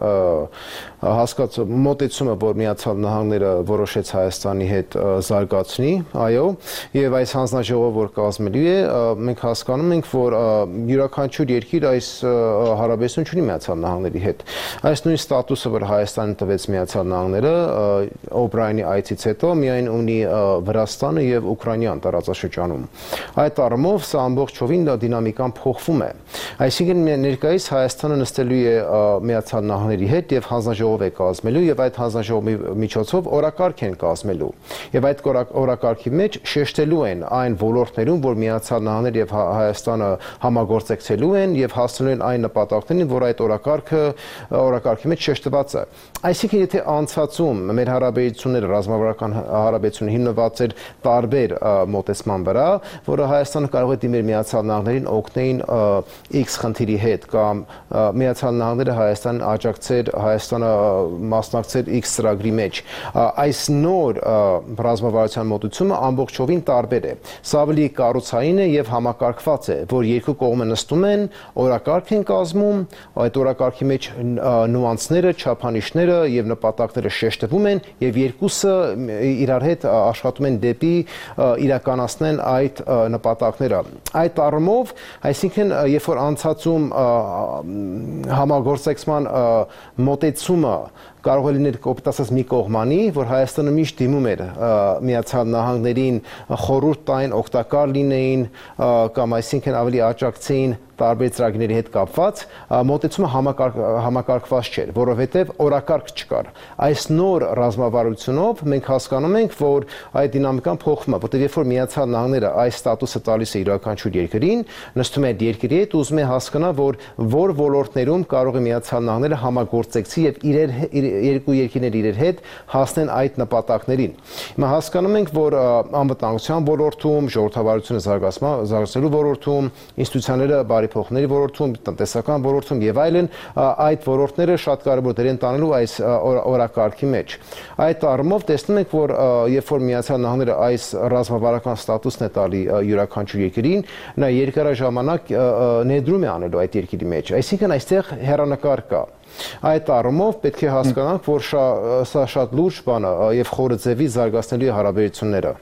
հասկաց մոտեցումը, որ Միացյալ Նահանգները որոշեց Հայաստանի հետ զարգացնի, այո, եւ այս հանձնաժողովը, որ կազմելու է, մենք հասկանում ենք, որ յուրաքանչյուր երկիր այս հարաբերություն ունի Միացյալ Նահանգների հետ։ Այս նույն ստատուսը, որ Հայաստանը տվեց Միացյալ Նահանգները Օբրայանի այցից հետո, միայն ունի Վրաստանը եւ Ուկրաինան տարածաշրջանում։ Այդ առումով սա ամբողջովին դինամիկան փոխվում է։ Այսինքն ներկայիս Հայաստանը նստելու է Միացյալ Նահանգների հետ եւ հանձնաժողով է կազմելու եւ այդ հանձնաժողովի միջոցով օրակարգ են կազմելու եւ այդ օրակարգի մեջ շեշտելու են այն ոլորտներում, որ Միացյալ Նահանգները եւ Հայաստանը համագործակցելու են եւ հասնելու են այն նպատակներին, որ այդ օրակարգը օրակարգի մեջ շեշտված է։ Այսինքն եթե անցածում մեր հարաբերությունները ռազմավարական հարաբերությունները հիմնված էր տարբեր մոտեցման վրա, որը Հայաստանը կարող է դիմել Միացյալ Նահանգներին օգնեին X խնդիրի հետ կամ Միացյալ Նահանգները Հայաստանին աջակցեր, Հայաստանը մասնակցեր X ծրագրի մեջ։ Այս նոր ռազմավարության մոտեցումը ամբողջովին տարբեր է։ Սա ավելի կառուցային է եւ համակարգված է, որ երկու կողմը նստում են, օրակարգ են կազմում, այդ օրակարգի մեջ նյուանսները, չափանիշները եւ նպատակները շեշտվում են եւ երկուսը իրար հետ աշխատում են դեպի իրականացնեն այդ նպատակները։ Այդ առումով, այսինքն երբ որ անցածում համագործակցման մոտեցումը կարող է լինել կոպիտ ասած մի կողմանի, որ Հայաստանը միշտ դիմում էր Միացյալ Նահանգներին խորհուրդ տային, օգտակար լինեին կամ այսինքն ավելի աջակցեին տարբեր ծրագրերի հետ կապված, մոտեցումը համակարգված չէր, որովհետև օրակարգ չկար։ Այս նոր ռազմավարությունով մենք հասկանում ենք, որ այդ դինամիկան փոխվում է, որտեղ երբ որ Միացյալ Նահանգները այս ստատուսը տալիս է յուրաքանչյուր երկրին, նստում է երկրի հետ, ուզում է հասկանալ, որ որ ոլորտներում կարող է Միացյալ Նահանգները համագործակցի եւ իրեր երկու երկրներ իրար հետ հասնեն այդ նպատակներին։ Հիմա հասկանում ենք, որ անվտանգության ոլորտում, ժողովրդավարությունը զարգացնելու ոլորտում, ինստիտուցիաները բարեփոխումների ոլորտում, տնտեսական ոլորտում եւ այլն, այդ ոլորտները շատ կարեւոր դեր են տանելու այս օրակարգի մեջ։ Այդ առումով տեսնում ենք, որ երբ որ Միացյալ Նահանգները այս ռազմավարական ստատուսն է տալի յուրաքանչյուր երկրին, նա երկարաժամանակ ներդրում է անելու այդ երկրի մեջ։ Այսինքն այստեղ հեռանկար կա։ Այդ առումով պետք է հասկանանք, որ սա շատ լուրջ բան է եւ խորը ձևի զարգացնելու է հարաբերությունները։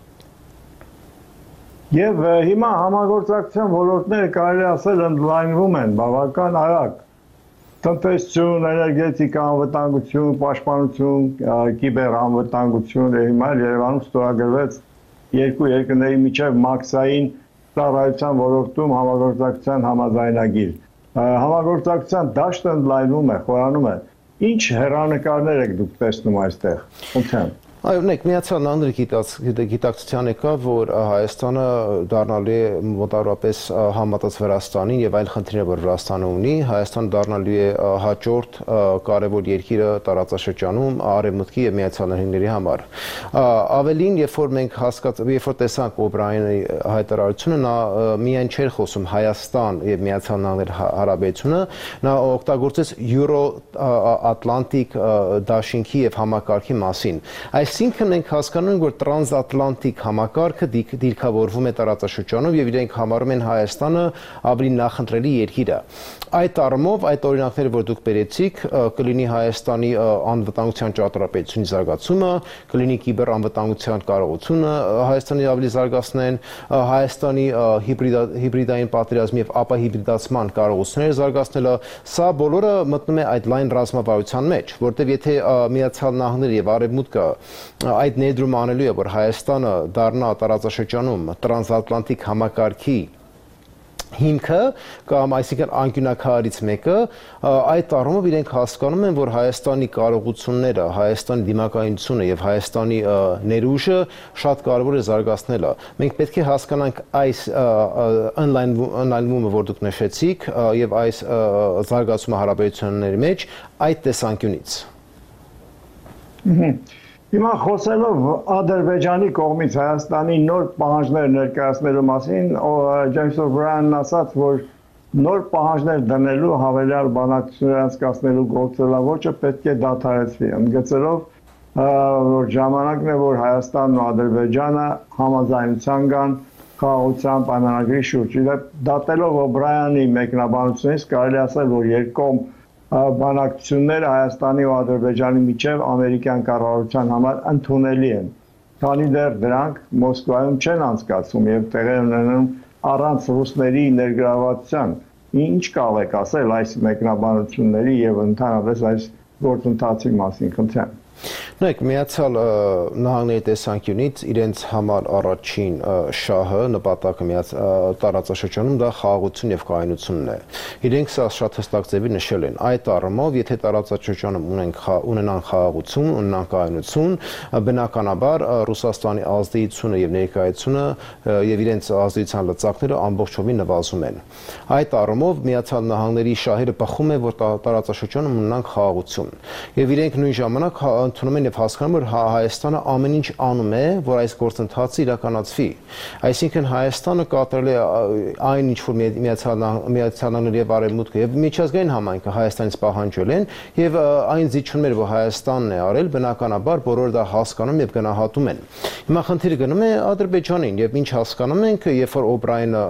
Եվ հիմա համագործակցության ոլորտները կարելի ասել ընդլայնվում են բավական արագ։ Տնտեսություն, էներգետիկա, անվտանգություն, պաշտպանություն, կիբերանվտանգություն, հիմա Երևանում ստորագրվեց երկու երկրների միջև մաքսային ծառայության ոլորտում համագործակցության համաձայնագիր։ Համագործակցության դաշտը ընդլայնվում է, խորանում է։ Ինչ հեռանկարներ եք դուք տեսնում այստեղ։ Ոնց Այո, նեք Միացյալ Նահանգների գիտակցության եկա, որ Հայաստանը դառնալու է մոտավորապես համատած Վրաստանին եւ այլ խնդիրներ, որ Վրաստանը ունի, Հայաստանը դառնալու է հաջորդ կարևոր երկիրը տարածաշրջանում Արևմուտքի եւ Միացյալ Նահանգների համար։ Ավելին, երբ որ մենք հասկաց, երբ որ տեսանք Օբրայանի հայտարարությունը, նա միայն չէր խոսում Հայաստան եւ Միացյալ Նահանգների հարաբերությունը, նա օգտագործեց Յուրո-Ատլանտիկ դաշինքի եւ համակարգի մասին։ Այսինքն մենք հասկանում ենք, որ տրանսատլանտիկ համակարգը դիրքավորվում է տարածաշրջանում եւ իրենք համարում են Հայաստանը ավելի նախընտրելի երկիրը։ Այդ առումով այդ օրինակները, որ դուք բերեցիք, կլինի Հայաստանի անվտանգության ճարտարապետությունի զարգացումը, կլինի կիբերանվտանգության կարողությունը Հայաստանի ավելի զարգացնեն, Հայաստանի հիբրիդային պատերազմի եւ ապահիբրիդացման կարողությունները զարգացնելը, սա բոլորը մտնում է այդ լայն ռազմավարության մեջ, որտեղ եթե Միացյալ Նահանգները եւ Արևմուտքը այդ ներդրումը անելու է, որ Հայաստանը դառնա տարածաշրջանում տրանսատլանտիկ համակարգի հիմքը կամ այսինքն անկյունակարից մեկը, այդ առումով իրենք հասկանում են, որ Հայաստանի կարողությունները, Հայաստանի դիմակայությունը եւ Հայաստանի ներուժը շատ կարեւոր է զարգացնելը։ Մենք պետք է հասկանանք այս ընդլայնումը, որ դուք նշեցիք, եւ այս զարգացումը հարաբերությունների մեջ այդ տեսանկյունից։ Հիմա խոսելով Ադրբեջանի կողմից Հայաստանի նոր պահանջներ ներկայացնելու մասին, Ջեյմս Օ'Բրայանն ասաց, որ նոր պահանջներ դնելու հավելյալ բանակցություններ անցկացնելու գործելավոճը պետք է դադարեցվի, ընդգծելով, որ ժամանակն է, որ Հայաստանն ու Ադրբեջանը համաձայնության կան խաղաղության պայմանագրի շուրջ։ Դատելով Օ'Բրայանի մեկնաբանությունից կարելի ասել, որ երկկողմ բանակցությունները Հայաստանի ու Ադրբեջանի միջև ամերիկյան կառավարության համար ընդունելի են, քանի դեռ դրանք Մոսկվայում չեն անցկացվում եւ տեղի ունենում առանց ռուսների ներգրավվածության։ Ինչ կարող եք ասել այս մեկնաբանությունների եւ ընդհանրապես այս գործընթացի մասին, խնդրեմ։ Նայեք, Միացյալ Նահանգների տեսանկյունից իրենց համար առաջին շահը, նպատակը տարածաշրջանում դա խաղաղություն եւ կայունությունն է։ Իրենք սա շատ հստակ ձևի նշել են։ Այդ առումով, եթե տարածաշրջանում ունենք ունենան խաղաղություն, ունենան կայունություն, բնականաբար Ռուսաստանի ազդեցությունը եւ ներկայությունը եւ իրենց ազդեցության լծակները ամբողջովին նվազում են։ Այդ առումով Միացյալ Նահանգների շահերը բխում է, որ տարածաշրջանում ունենան խաղաղություն։ Եվ իրենք նույն ժամանակ ընդունում են եւ հասկանում, որ Հայաստանը ամեն ինչ անում է, որ այս գործընթացը իրականացվի։ Այսինքն Հայաստանը կատարել է այն ինչ որ Միացյալ Նահանգները եւ Արևմուտքը եւ միջազգային համայնքը Հայաստանից պահանջել են եւ այն զիջումները, որ Հայաստանն է արել, բնականաբար բոլորը դա հասկանում եւ գնահատում են։ Հիմա խնդիրը գնում է Ադրբեջանին եւ ինչ հասկանում ենք, երբ որ Օ'Բրայանը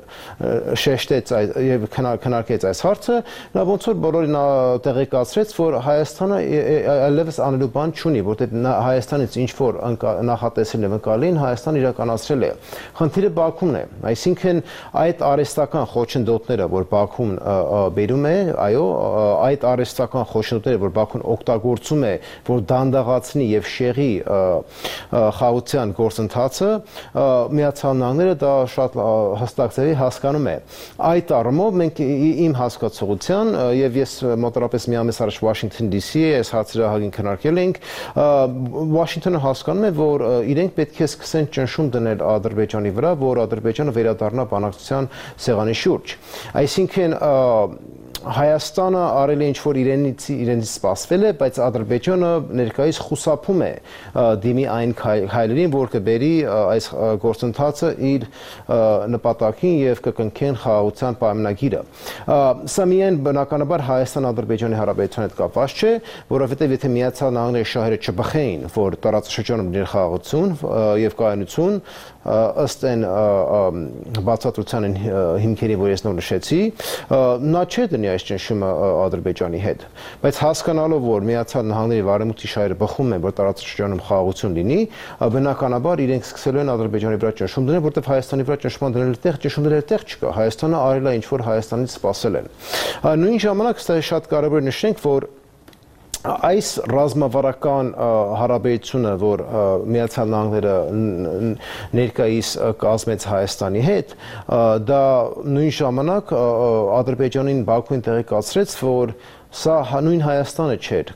շեշտեց եւ քննարկեց այս հարցը, նա ոնց որ բոլորին տեղեկացրեց, որ Հայաստանը այլևս անելու բան չունի, որտեղ Հայաստանից ինչ որ նախատեսել եւ ընկալին Հայաստանը իրականացրել է։ Խնդիրը Բաքումն է, այսինքն այդ արհեստական խոչընդոտները, որ Բաքուն բերում է, այո, այդ արհեստական խոչընդոտները, որ Բաքուն օգտագործում է, որ դանդաղացնի եւ շեղի խաղաղության գործընթացը, Միացյալ Նահանգները դա շատ հստակ ձևի հասկանում է։ Այդ առումով մենք իմ հասկացողության եւ ես մոտավորապես մի ամիս առաջ Վաշինգտոն Դի Սի այս հարցերահագին քննարկել ենք, Վաշինգտոնը հասկանում է, որ իրենք պետք է սկսեն ճնշում դնել Ադրբեջանի վրա, որ Ադրբեջանը վերադառնա բանակցության սեղանի շուրջ։ Այսինքն Հայաստանը արել է ինչ որ իրենից իրենից սպասվել է, բայց Ադրբեջանը ներկայիս խուսափում է դիմի այն քայլերին, որ կբերի այս գործընթացը իր նպատակին եւ կկնքեն խաղաղության պայմանագիրը։ Սա միայն բնականաբար Հայաստան-Ադրբեջանի հարաբերության հետ կապված չէ, որովհետեւ եթե Միացյալ Նահանգների շահերը չբխեին, որ տարածաշրջանում լիներ խաղաղություն եւ կայունություն, ըստ այն բացատրության հիմքերի, որ ես նոր նշեցի, նա չէ դնի այս ճնշումը Ադրբեջանի հետ, բայց հասկանալով, որ Միացյալ Նահանգների վարեմուտքի շահերը բխում են, որ տարածաշրջանում խաղաղություն լինի, բնականաբար իրենք սկսելու են Ադրբեջանի վրա ճնշում դնել, որտեղ Հայաստանի վրա ճնշման դնել տեղ, ճնշում դնել տեղ չկա, Հայաստանը արել է ինչ որ Հայաստանից սպասել են։ Նույն ժամանակ սա շատ կարևոր է նշենք, որ այս ռազմավարական հարաբերությունը, որ Միացյալ Նահանգները ներկայիս կազմեց Հայաստանի հետ, դա նույն ժամանակ Ադրբեջանին Բաքուին տեղեկացրեց, որ սա նույն Հայաստանը չէր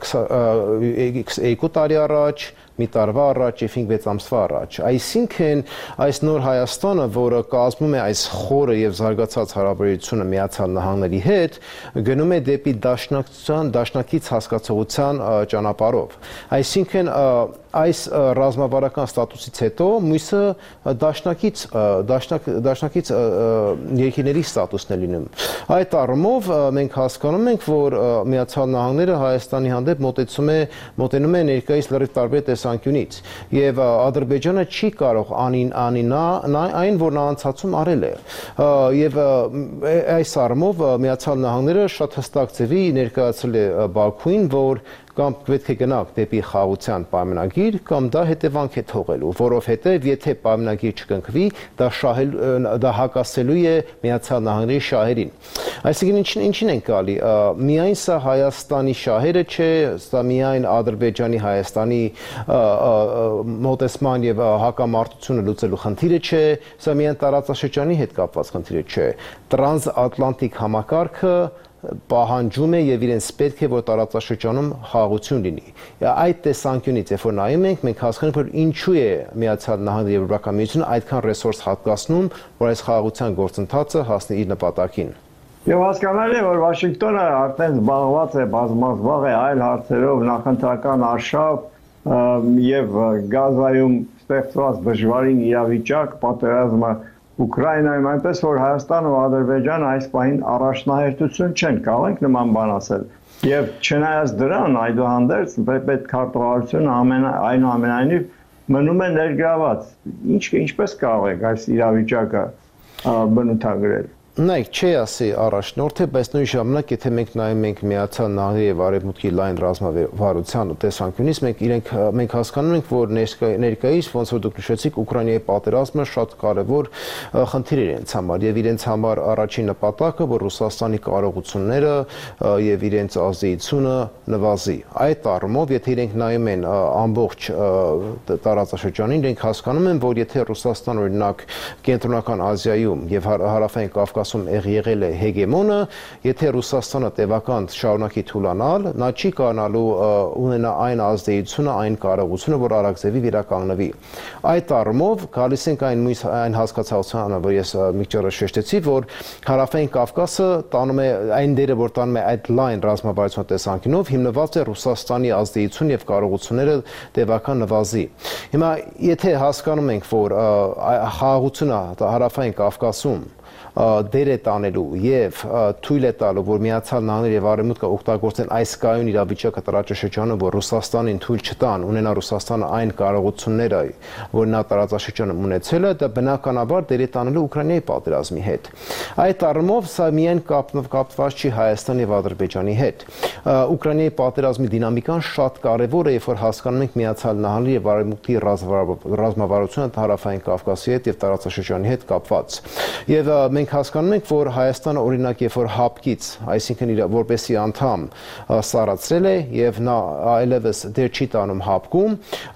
երկու տարի առաջ, մի տարվա առաջ եւ հինգ-վեց ամսվա առաջ։ Այսինքն այս նոր Հայաստանը, որը կազմում է այս խորը եւ զարգացած հարաբերությունը Միացյալ Նահանգների հետ, գնում է դեպի դաշնակցության, դաշնակից հասկացողության ճանապարհով։ Այսինքն այս ռազմավարական ստատուսից հետո մյուսը դաշնակից դաշնակ դաշնակից երկրների ստատուսն է լինում։ Այդ առումով մենք հասկանում ենք, որ Միացյալ Նահանգները Հայաստանի հանդեպ մոտեցում է մոտենում է ներկայիս լրիվ տարբեր տեսանկյունից եւ Ադրբեջանը չի կարող անին անինա այն, որ նա անցածում արել է։ Եվ այս առումով Միացյալ Նահանգները շատ հստակ ձևի ներկայացրել է Բաքուին, որ կամ պետք է գնանք դեպի խաղաղության պայմանագիր, կամ դա հետևանք է թողելու, որովհետև եթե պայմանագիր չկնքվի, դա շահել դա հակասելու է Միացյալ Նահանգների շահերին։ Այսինքն ինչին ինչին են գալի, միայն սա Հայաստանի շահերը չէ, սա միայն Ադրբեջանի Հայաստանի մոտեցման եւ հակամարտությունը լուծելու խնդիրը չէ, սա միայն տարածաշրջանի հետ կապված խնդիրը չէ։ Տրանսատլանտիկ համակարգը պահանջում է եւ իրենց պետք է որ տարածաշրջանում խաղաղություն լինի։ Այդ տեսանկյունից երբ որ նայում ենք, մենք հասկանում ենք, որ ինչու է Միացյալ Նահանգները եւ Եվրոպական միությունը այդքան ռեսուրս հատկացնում, որ այս խաղաղության գործընթացը հասնի իր նպատակին։ Եվ հասկանալի է, որ Վաշինգտոնը արդեն զբաղված է, բազմազբաղ է այլ հարցերով, նախընտրական արշավ եւ Գազայում ստեղծված դժվարին իրավիճակ, պատերազմը Ուկրաինայում, այնպես որ Հայաստանը ու Ադրբեջանը այս պահին առաջնահերթություն չեն, կարող ենք նման բան ասել։ Եվ չնայած դրան, այդուհանդերձ պետքարտուղարությունը այնուամենայնիվ մնում է ներգրաված։ Ինչ ինչպես կարող եք այս իրավիճակը բնութագրել։ Նայեք, չի ասի առաջնորդը, բայց նույն ժամանակ, եթե մենք նայում ենք Միացյալ Նահանգների եւ Արևմուտքի լայն ռազմավարության տեսանկյունից, մենք իրենք մենք հասկանում ենք, որ ներկայիս, ոնց որ դուք նշեցիք, Ուկրաինայի պատերազմը շատ կարևոր խնդիր է իրենց համար եւ իրենց համար առաջին նպատակը, որ Ռուսաստանի կարողությունները եւ իրենց ազդեցությունը նվազի։ Այդ առումով, եթե իրենք նայում են ամբողջ տարածաշրջանին, իրենք հասկանում են, որ եթե Ռուսաստան օրինակ Կենտրոնական Ազիայում եւ Հարավային Կովկասում ասում եղել է հեգեմոնը, եթե Ռուսաստանը տևական շարունակի թուլանալ, նա չի կարողանալու ունենա այն ազդեցությունը, այն կարողությունը, որ արագ վերականգնվի։ Այդ առումով գալիս ենք այն այն հասկացությանը, որ ես մի քիչ շեշտեցի, որ Հարավային Կովկասը տանում է այն դերը, որ տանում է այդ լայն ռազմավարության տեսանկյունով, հիմնված է Ռուսաստանի ազդեցություն եւ կարողությունները տևական նվազի։ Հիմա եթե հասկանում ենք, որ խաղաղությունը Հարավային Կովկասում դեր է տանելու եւ թույլ է տալու, որ Միացյալ Նահանգները եւ Արևմուտքը օգտագործեն այս կայուն իրավիճակը տարածաշրջանում, որ Ռուսաստանին թույլ չտան ունենա Ռուսաստանը այն կարողությունները, որ նա տարածաշրջանում ունեցել է, դա բնականաբար դեր է տանելու Ուկրաինայի պատերազմի հետ։ Այդ առումով սա միայն կապված չի Հայաստանի եւ Ադրբեջանի հետ։ Ուկրաինայի պատերազմի դինամիկան շատ կարեւոր է, երբ որ հասկանում ենք Միացյալ Նահանգների եւ Արևմուտքի ռազմավարությունը Հարավային Կովկասի հետ եւ տարածաշրջանի հետ կապված։ Եվ մենք հասկանում ենք, որ Հայաստանը օրինակ երբ որ հապկից, այսինքն իր որպեսի անդամ սառացրել է եւ նա այլևս դեր չի տանում հապկում,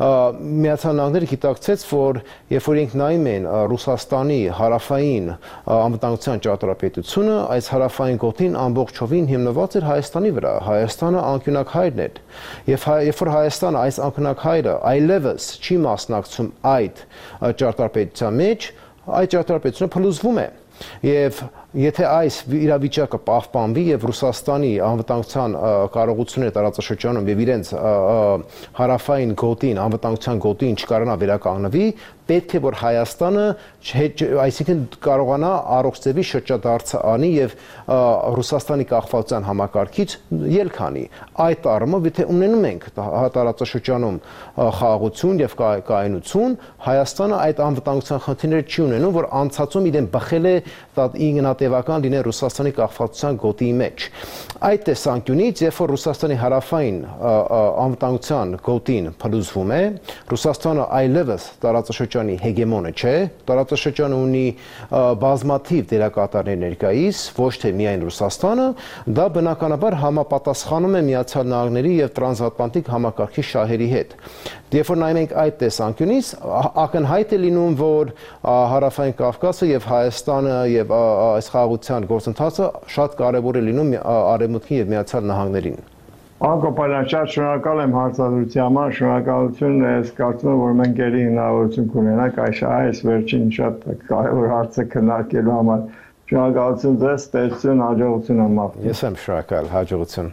Միացյալ Նահանգները գիտակցեց, որ երբ որ ինք նայում են Ռուսաստանի հարավային անվտանգության ճարտարապետությունը, այս հարավային գոտին ամբողջովին հիմնված էր Հայաստանի վրա։ Հայաստանը անկյունակայրն էր։ Եվ երբ որ Հայաստանը այս անկյունակայրը այլևս չի մասնակցում այդ ճարտարապետության մեջ, այդ ճարտարապետությունը փլուզվում է։ Եվ եթե այս իրավիճակը պահպանվի եւ Ռուսաստանի անվտանգության կարողությունները տարածաշրջանում եւ իրենց հարավային գոտին, անվտանգության գոտին չկարանա վերականգնվի, պետք է որ Հայաստանը, այսինքն կարողանա առողջ ձևի շրջադարձը անի եւ Ռուսաստանի կախվածության համակարգից ելք անի։ Այդ առումով եթե ունենում ենք տարածաշրջանում խաղաղություն եւ կայունություն, Հայաստանը այդ անվտանգության խնդիրները չի ունենում, որ անցածում իրեն բխել է ինքնատիպական լինել Ռուսաստանի կախվածության գոտիի մեջ։ Այդ տեսանկյունից, երբ որ Ռուսաստանի հարավային անվտանգության գոտին փլուզվում է, Ռուսաստանը այլևս տարածաշրջանի հեգեմոնը չէ, տարածաշրջանը ունի բազմաթիվ դերակատարներ ներկայիս, ոչ թե միայն Ռուսաստանը, դա բնականաբար համապատասխանում է Միացյալ Նահանգների եւ տրանսատլանտիկ համակարգի շահերի հետ։ Երբ որ նայում ենք այդ տեսանկյունից, ակնհայտ է լինում, որ Հարավային Կովկասը եւ Հայաստանը եւ այս խաղաղության գործընթացը շատ կարեւոր է լինում Արևմուտքին եւ Միացյալ Նահանգներին։ Պարոն Կոպալյան, շատ շնորհակալ եմ հարցադրության համար, շնորհակալություն, ես կարծում եմ, որ մենք ելի հնարավորություն կունենանք այս այս վերջին շատ կարևոր հարցը քննարկելու համար։ Շնորհակալություն ձեզ, ստեղծություն, հաջողություն համար։ Ես եմ շնորհակալ, հաջողություն։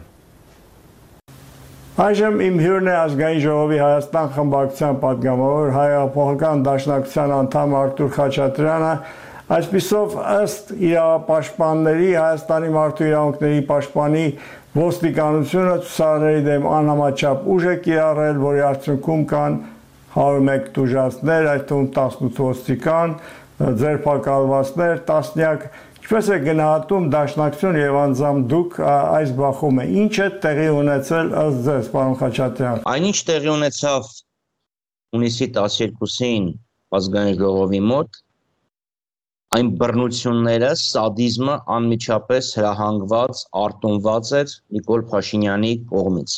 Այժմ իմ հյուրն է Ազգային ժողովի Հայաստան խմբակցության պատգամավոր Հայ-Հեղափոխական դաշնակցության անդամ Արտուր Խաչատրյանը, այսպիսով ըստ իրավապաշտպանների Հայաստանի մարդու իրավունքների պաշտպանի ոստիկանությունը ցուցարարների դեմ անհամաչափ ուժ է կիրառել, որի արդյունքում կան հարյուր մեկ տուժածներ, այդ թվում տասնութ ոստիկան, ձերբակալվածներ, տասնյակ։ Ինչպես է գնահատում դաշնակցություն եւ անձամբ դուք այս բախումը, ինչ է տեղի ունեցել ըստ ձեզ, պարոն Խաչատրյան։ Այնինչ տեղի ունեցավ հունիսի տասներկուսին Ազգային ժողովի մոտ, այն բռնությունները, սադիզմը անմիջապես հրահանգված, արտոնված էր Նիկոլ Փաշինյանի կողմից։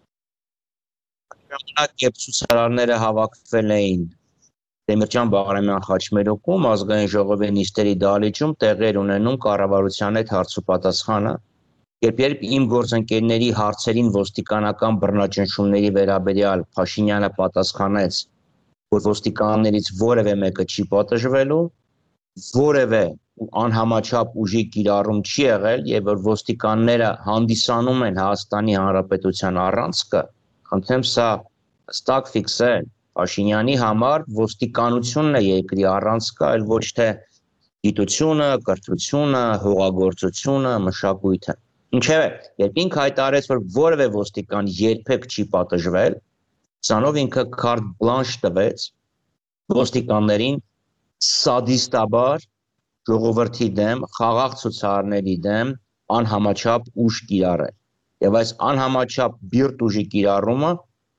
Ժամանակ երբ ցուցարարները հավաքվել էին Դեմիրճան Բաղրամյան խաչմերուկում, Ազգային ժողովի նիստերի դահլիճում տեղի էր ունենում կառավարության հետ հարցուպատասխանը, երբ երբ իմ գործընկերների հարցերին ոստիկանական բռնաճնշումների վերաբերյալ Փաշինյանը պատասխանեց, որ ոստիկաններից որևէ մեկը չի պատժվելու, որևէ անհամաչափ ուժի կիրառում չի եղել եւ որ ոստիկանները հանդիսանում են Հայաստանի Հանրապետության առանցքը, խնդրեմ սա հստակ ֆիքսել Փաշինյանի համար ոստիկանությունն է երկրի առանցքը, այլ ոչ թե գիտությունը, կրթությունը, հողագործությունը, մշակույթը։ Ինչևէ, երբ ինքը հայտարարեց, որ որևէ ոստիկան երբեք չի պատժվել, սրանով ինքը կարտ բլանշ տվեց ոստիկաններին սադիստաբար ժողովրդի դեմ, խաղաղ ցուցարարների դեմ անհամաչափ ուժ կիրառել։ Եվ այս անհամաչափ բիրտ ուժի կիրառումը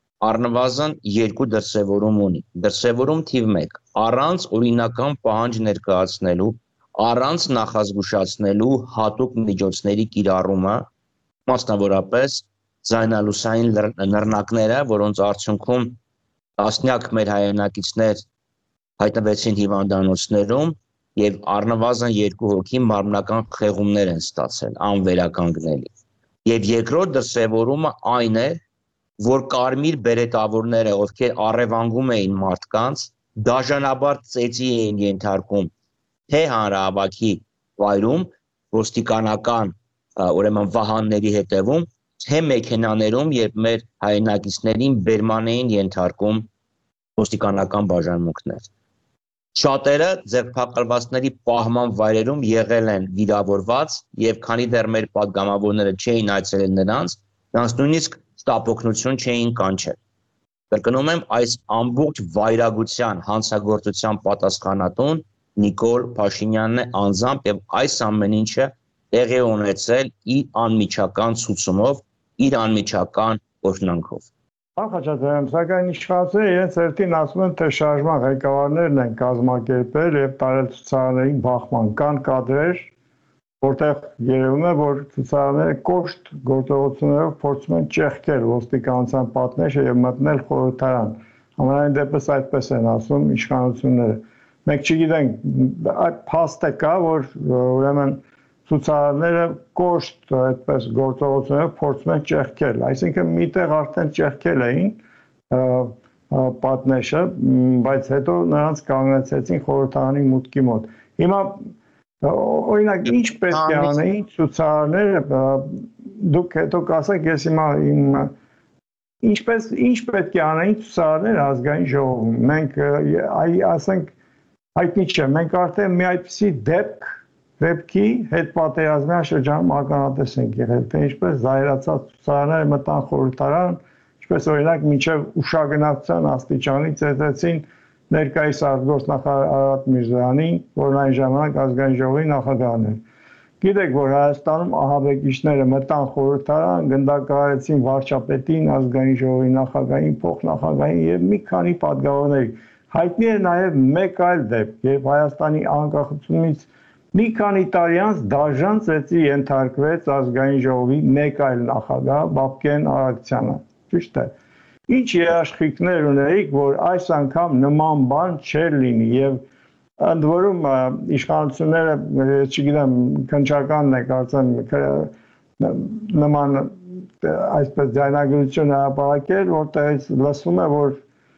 առնվազն երկու դրսևորում ունի։ Դրսևորում թիվ մեկ՝ առանց օրինական պահանջ ներկայացնելու, առանց նախազգուշացնելու հատուկ միջոցների կիրառումը, մասնավորապես ձայնալուսային նռնակները, որոնց արդյունքում տասնյակ մեր հայրենակիցներ հայտնվեցին հիվանդանոցներում եւ առնվազն երկու հոգի մարմնական խեղումներ են ստացել անվերականգնելի։ Եւ երկրորդ դրսևորումը այն է, որ կարմիր բերետավորները, ովքեր առևանգում էին մարդկանց, դաժանաբար ծեծի էին ենթարկում թե հանրահավաքի վայրում, ոստիկանական ուրեմն վահանների հետևում, թե մեքենաներում, երբ մեր հայրենակիցներին բերման էին ենթարկում ոստիկանական բաժանմունքներ։ Շատերը ձերբակալվածների պահման վայրերում եղել են վիրավորված եւ քանի դեռ մեր պատգամավորները չէին այցելել նրանց, նրանց նույնիսկ ստապօգնություն չէին կանչել։ Կրկնում եմ, այս ամբողջ վայրագության հանցագործության պատասխանատուն Նիկոլ Փաշինյանն է անձամբ եւ այս ամեն ինչը տեղի է ունեցել իր անմիջական ցուցումով, իր անմիջական օրհնանքով։ Ախաչատրյան, սակայն իշխանությունները իրենց երթին ասում են, թե շարժման ղեկավարներն են կազմակերպել եւ տարել ցուցարարներին բախման։ Կան կադրեր, որտեղ երևում է, որ ցուցարարները կոշտ գործողություններով փորձում են ճեղքել ոստիկանության պատնեշը եւ մտնել խորհրդարան։ Համենայն դեպս այդպես են ասում իշխանությունները։ Մենք չգիտենք, այդ փաստը կա, որ ուրեմն ցուցարարները կոշտ այդպես գործողություններով փորձում են ճեղքել, այսինքն միտեղ արդեն ճեղքել էին պատնեշը, բայց հետո նրանց կանգնեցեցին խորհրդարանի մուտքի մոտ։ Հիմա օրինակ ինչ պետք է անեին ցուցարարները, դուք հետո կասեք, ես հիմա ինչպես ինչ պետք է անեին ցուցարարները ազգային ժողովում։ Մենք ասենք հայտնի չէ, մենք արդեն մի այդպիսի դեպք դեպքի հետ պատերազմյան շրջանում ականատես ենք եղել, թե ինչպես զայրացած ցուցարարները մտան խորհրդարան, ինչպես օրինակ մինչև ուշագնացության աստիճանի ծեծեցին ներկայիս արտգործնախարար Արարատ Միրզոյանին, որն այն ժամանակ ազգային ժողովի նախագահն էր։ Գիտեք, որ Հայաստանում ահաբեկիչները մտան խորհրդարան, գնդակահարեցին վարչապետին, ազգային ժողովի նախագահին, փոխնախագահին եւ մի քանի պատգամավորների։ Հայտնի է նաեւ մեկ այլ դեպք, երբ Հայաստանի անկախությունից մի քանի տարի անց դաժան ծեծի ենթարկվեց ազգային ժողովի մեկ այլ նախագահ Բաբկեն Արաքցյանը։ Ճիշտ է։ Ինչ երաշխիքներ ունեիք, որ այս անգամ նման բան չէր լինի եւ ընդ որում իշխանությունները, չգիտեմ, քննչականն է կարծեմ նման այսպես ձայնագրություն հրապարակել, որտեղից լսվում է, որ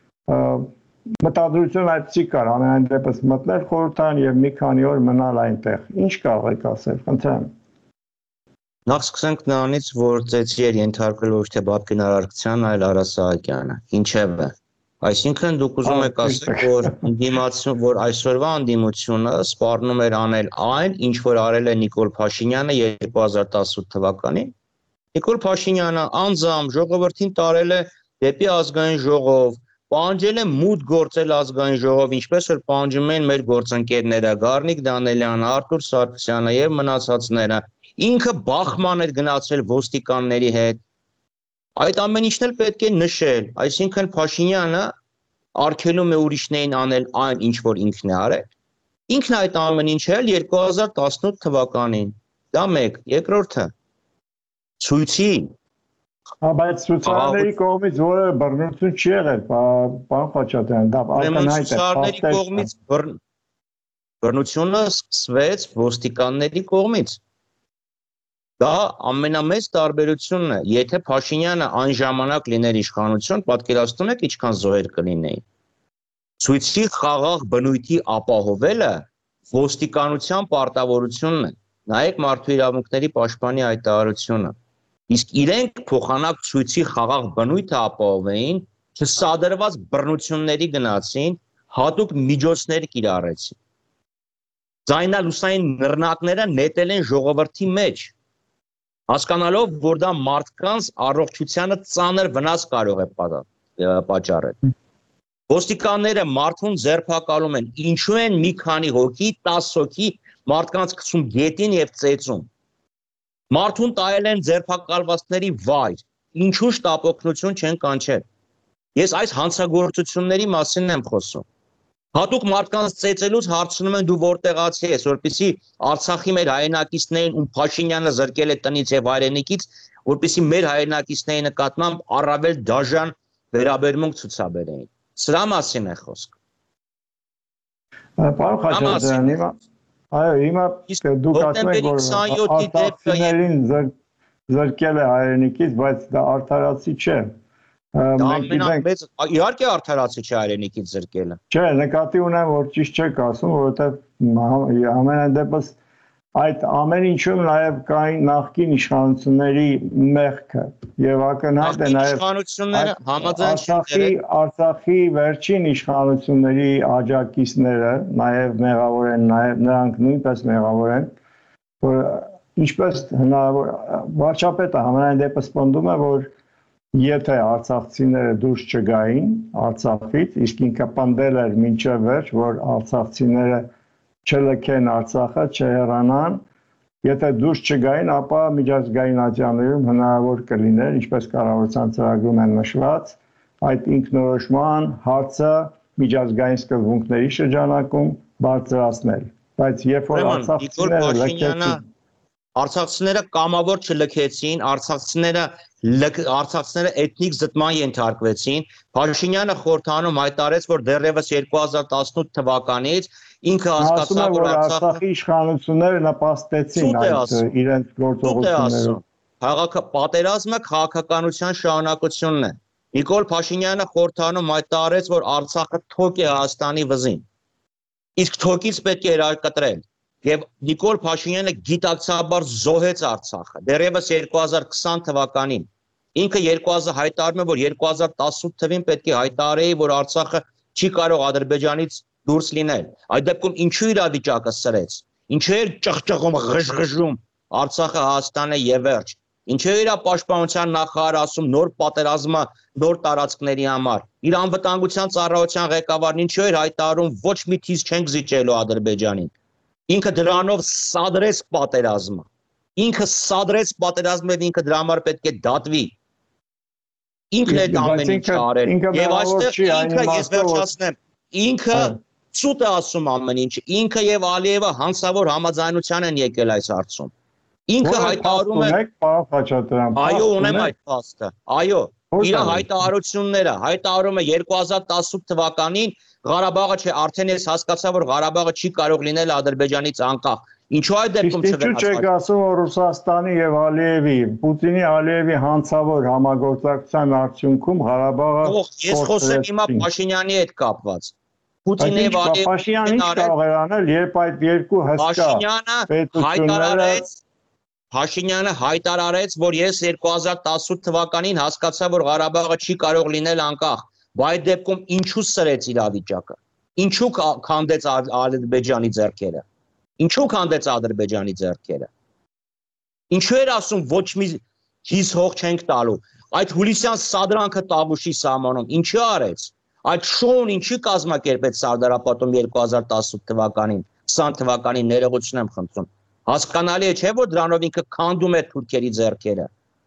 մտադրություն այդպիսի կար, ամենայն դեպս մտնել խորհրդարան եւ մի քանի օր մնալ այնտեղ։ Ինչ կարող եք ասել, խնդրեմ։ Նախ սկսենք նրանից, որ ծեծի էր ենթարկվել ոչ թե Բաբկեն Արարքցյանն, այլ Արա Սահակյանը։ Ինչևէ, այսինքն դուք ուզում եք ասել, որ ընդդիմացիոն, որ այսօրվա ընդդիմությունը սպառնում էր անել այն, ինչ որ արել է Նիկոլ Փաշինյանը երկու հազար տասնութ թվականին։ Նիկոլ Փաշինյանը անձամբ ժողովրդին տարել է դեպի ազգային ժողով, պահանջել է մուտք գործել ազգային ժողով, ինչպես որ պահանջում են մեր գործընկերները Գառնիկ Դանելյանը, Արտուր Սարգսյանը եւ մնացածները։ Ինքը բախման էր գնացել ոստիկանների հետ։ Այդ ամեն ինչն էլ պետք է նշել, այսինքն Փաշինյանը արգելում է ուրիշներին անել այն, ինչ որ ինքն է արել։ Ինքն այդ ամեն ինչը էլ երկու հազար տասնութ թվականին։ Դա մեկ, երկրորդը ցույցի Բայց ցուցարարների կողմից որևէ բռնություն չի եղել, պարոն Խաչատրյան, դա ակնհայտ է։ Ցուցարարների կողմից բռնությունը սկսվեց ոստիկանների կողմից։ Դա ամենամեծ տարբերությունն է, եթե Փաշինյանը այն ժամանակ լիներ իշխանություն, պատկերացնում եք ինչքան զոհեր կլինեին։ Ցույցի խաղաղ բնույթի ապահովելը ոստիկանության պարտավորությունն է։ Նայեք մարդու իրավունքների պաշտպանի հայտարարությունը։ Իսկ իրենք փոխանակ ցույցի խաղաղ բնույթը ապահովեին չսադրված բռնությունների գնացին, հատուկ միջոցներ կիրառեցին։ Ձայնալուսային նռնակները նետել են ժողովրդի մեջ, հասկանալով, որ դա մարդկանց առողջությանը ծանր վնաս կարող է պատճառել։ Ոստիկանները մարդուն ձերբակալում են, ինչու են մի քանի հոգի, տասը հոգի մարդկանց գցում գետին եւ ծեծում։ Մարդուն տայել են ձերբակալվածների վայր, ինչու շտապօգնություն չեն կանչել։ Ես այս հանցագործությունների մասին եմ խոսում։ Հատուկ մարդկանց ծեծելուց հարցնում են դու որտեղացի ես, որպեսզի Արցախի մեր հայրենակիցներին, ում Փաշինյանը զրկել է տնից եւ հայրենիքից, որպեսզի մեր հայրենակիցների նկատմամբ առավել դաժան վերաբերմունք ցուցաբերեին։ Սրա մասին է խոսքը։ Պարոն Խաչատրյան, հիմա այո, հիմա դուք ասում եք, որ արտաքիներին զրկել է հայրենիքից, բայց դա արդարացի չէ։ Իհարկե արդարացի չէ հայրենիքից զրկելը։ Չէ, նկատի ունեմ, որ ճիշտ չեք ասում, որովհետև ամենայն դեպս այդ ամեն ինչում նաև կային նախկին իշխանությունների մեղքը եւ ակնհայտ է նաև իշխանությունները համաձայն Արցախի վերջին իշխանությունների աջակիցները նաև մեղավոր են, նաև նրանք նույնպես մեղավոր են, որ ինչպես հնարավոր վարչապետը համենայն դեպս պնդում է, որ եթե արցախցիները դուրս չգային Արցախից, իսկ ինքը պնդել էր մինչև վերջ, որ արցախցիները չլքեն Արցախը, չհեռանան, եթե դուրս չգային, ապա միջազգային ատյաններում հնարավոր կլիներ, ինչպես կառավարության ծրագրում են նշված, այդ ինքնորոշման հարցը միջազգային սկզբունքների շրջանակում բարձրացնել։ Բայց երբ որ արցախցիները լքեցին, արցախցիները կամավոր չլքեցին, արցախցիները արցախցիները էթնիկ զտման ենթարկվեցին, Փաշինյանը խորհրդանում հայտարարեց, որ դեռևս երկու հազար տասնութ թվականից ինքը հասկացավ, որ Արցախի իշխանությունները նպաստեցին այդ իրենց գործողություններով։ Քաղաքը պատերազմը քաղաքականության շարունակությունն է։ Նիկոլ Փաշինյանը խորհրդանում հայտարարեց, որ Արցախը թոք է Հայաստանի վզին։ Իսկ թոքից պետք է կտրել։ Եվ Նիկոլ Փաշինյանը գիտակցաբար զոհեց Արցախը։ Դեռևս երկու հազար քսան թվականին ինքը երկու հազար հայտարարում է, որ երկու հազար տասնութ թվին պետք է հայտարարեի, որ Արցախը չի կարող Ադրբեջանից դուրս լինել։ Այդ դեպքում ինչու իրավիճակը սրեց։ Ինչու էր ճղճղում, ղժղժում Արցախը Հայաստանը եւ վերջ։ Ինչու էր պաշտպանության նախարարը ասում նոր պատերազմը նոր տարածքների համար։ Իր անվտանգության ծառայության ղեկավարն ինչու էր հայտարարում ոչ մի թիզ չենք զիջելու Ադրբեջանին։ Ինքը դրանով սադրեց պատերազմը։ Ինքը սադրեց պատերազմը եւ ինքը դրա համար պետք է դատվի։ Ինքն է ամեն ինչ արել։ Եվ այստեղ ինքը ես վերջացնեմ։ Ինքը ցույց է ասում ամեն ինչ։ Ինքը եւ Ալիևը հանցավոր համաձայնության են եկել այս հարցում։ Ինքը հայտարարում է պարոն Խաչատրյան։ Այո, ունեմ այդ փաստը։ Այո, իր հայտարարությունները հայտարարում է երկու հազար տասնութ թվականին Ղարաբաղը չէ, արդեն ես հասկացա, որ Ղարաբաղը չի կարող լինել Ադրբեջանից անկախ։ Ինչու այդ դեպքում չվերացած։ Ինչու չեք ասում, որ Ռուսաստանի եւ Ալիևի, Պուտինի Ալիևի հանցավոր համագործակցության արդյունքում Ղարաբաղը ես խոսեմ հիմա Փաշինյանի հետ կապված։ Պուտինի եւ Ալիևի Փաշինյանը ինչ կարող էր անել, երբ այդ երկու հսկա պետությունները Փաշինյանը հայտարարեց, որ ես երկու հազար տասնութ թվականին հասկացա, որ Ղարաբաղը չի կարող լինել անկախ։ Բայց այդ դեպքում ինչու սրեց իրավիճակը։ Ինչու քանդեց Ադրբեջանի ձեռքերը։ Ինչու քանդեց Ադրբեջանի ձեռքերը։ Ինչու էր ասում ոչ մի հիս հող չենք տալու։ Այդ հուլիսյան սադրանքը Տավուշի սահմանում ինչի արեց։ Այդ շոուն ինչի կազմակերպեց Սարդարապատում երկու հազար տասնութ թվականին, քսան թվականին ներողություն եմ խնդրում։ Հասկանալի է, չէ՞ որ դրանով ինքը քանդում է թուրքերի ձեռքերը։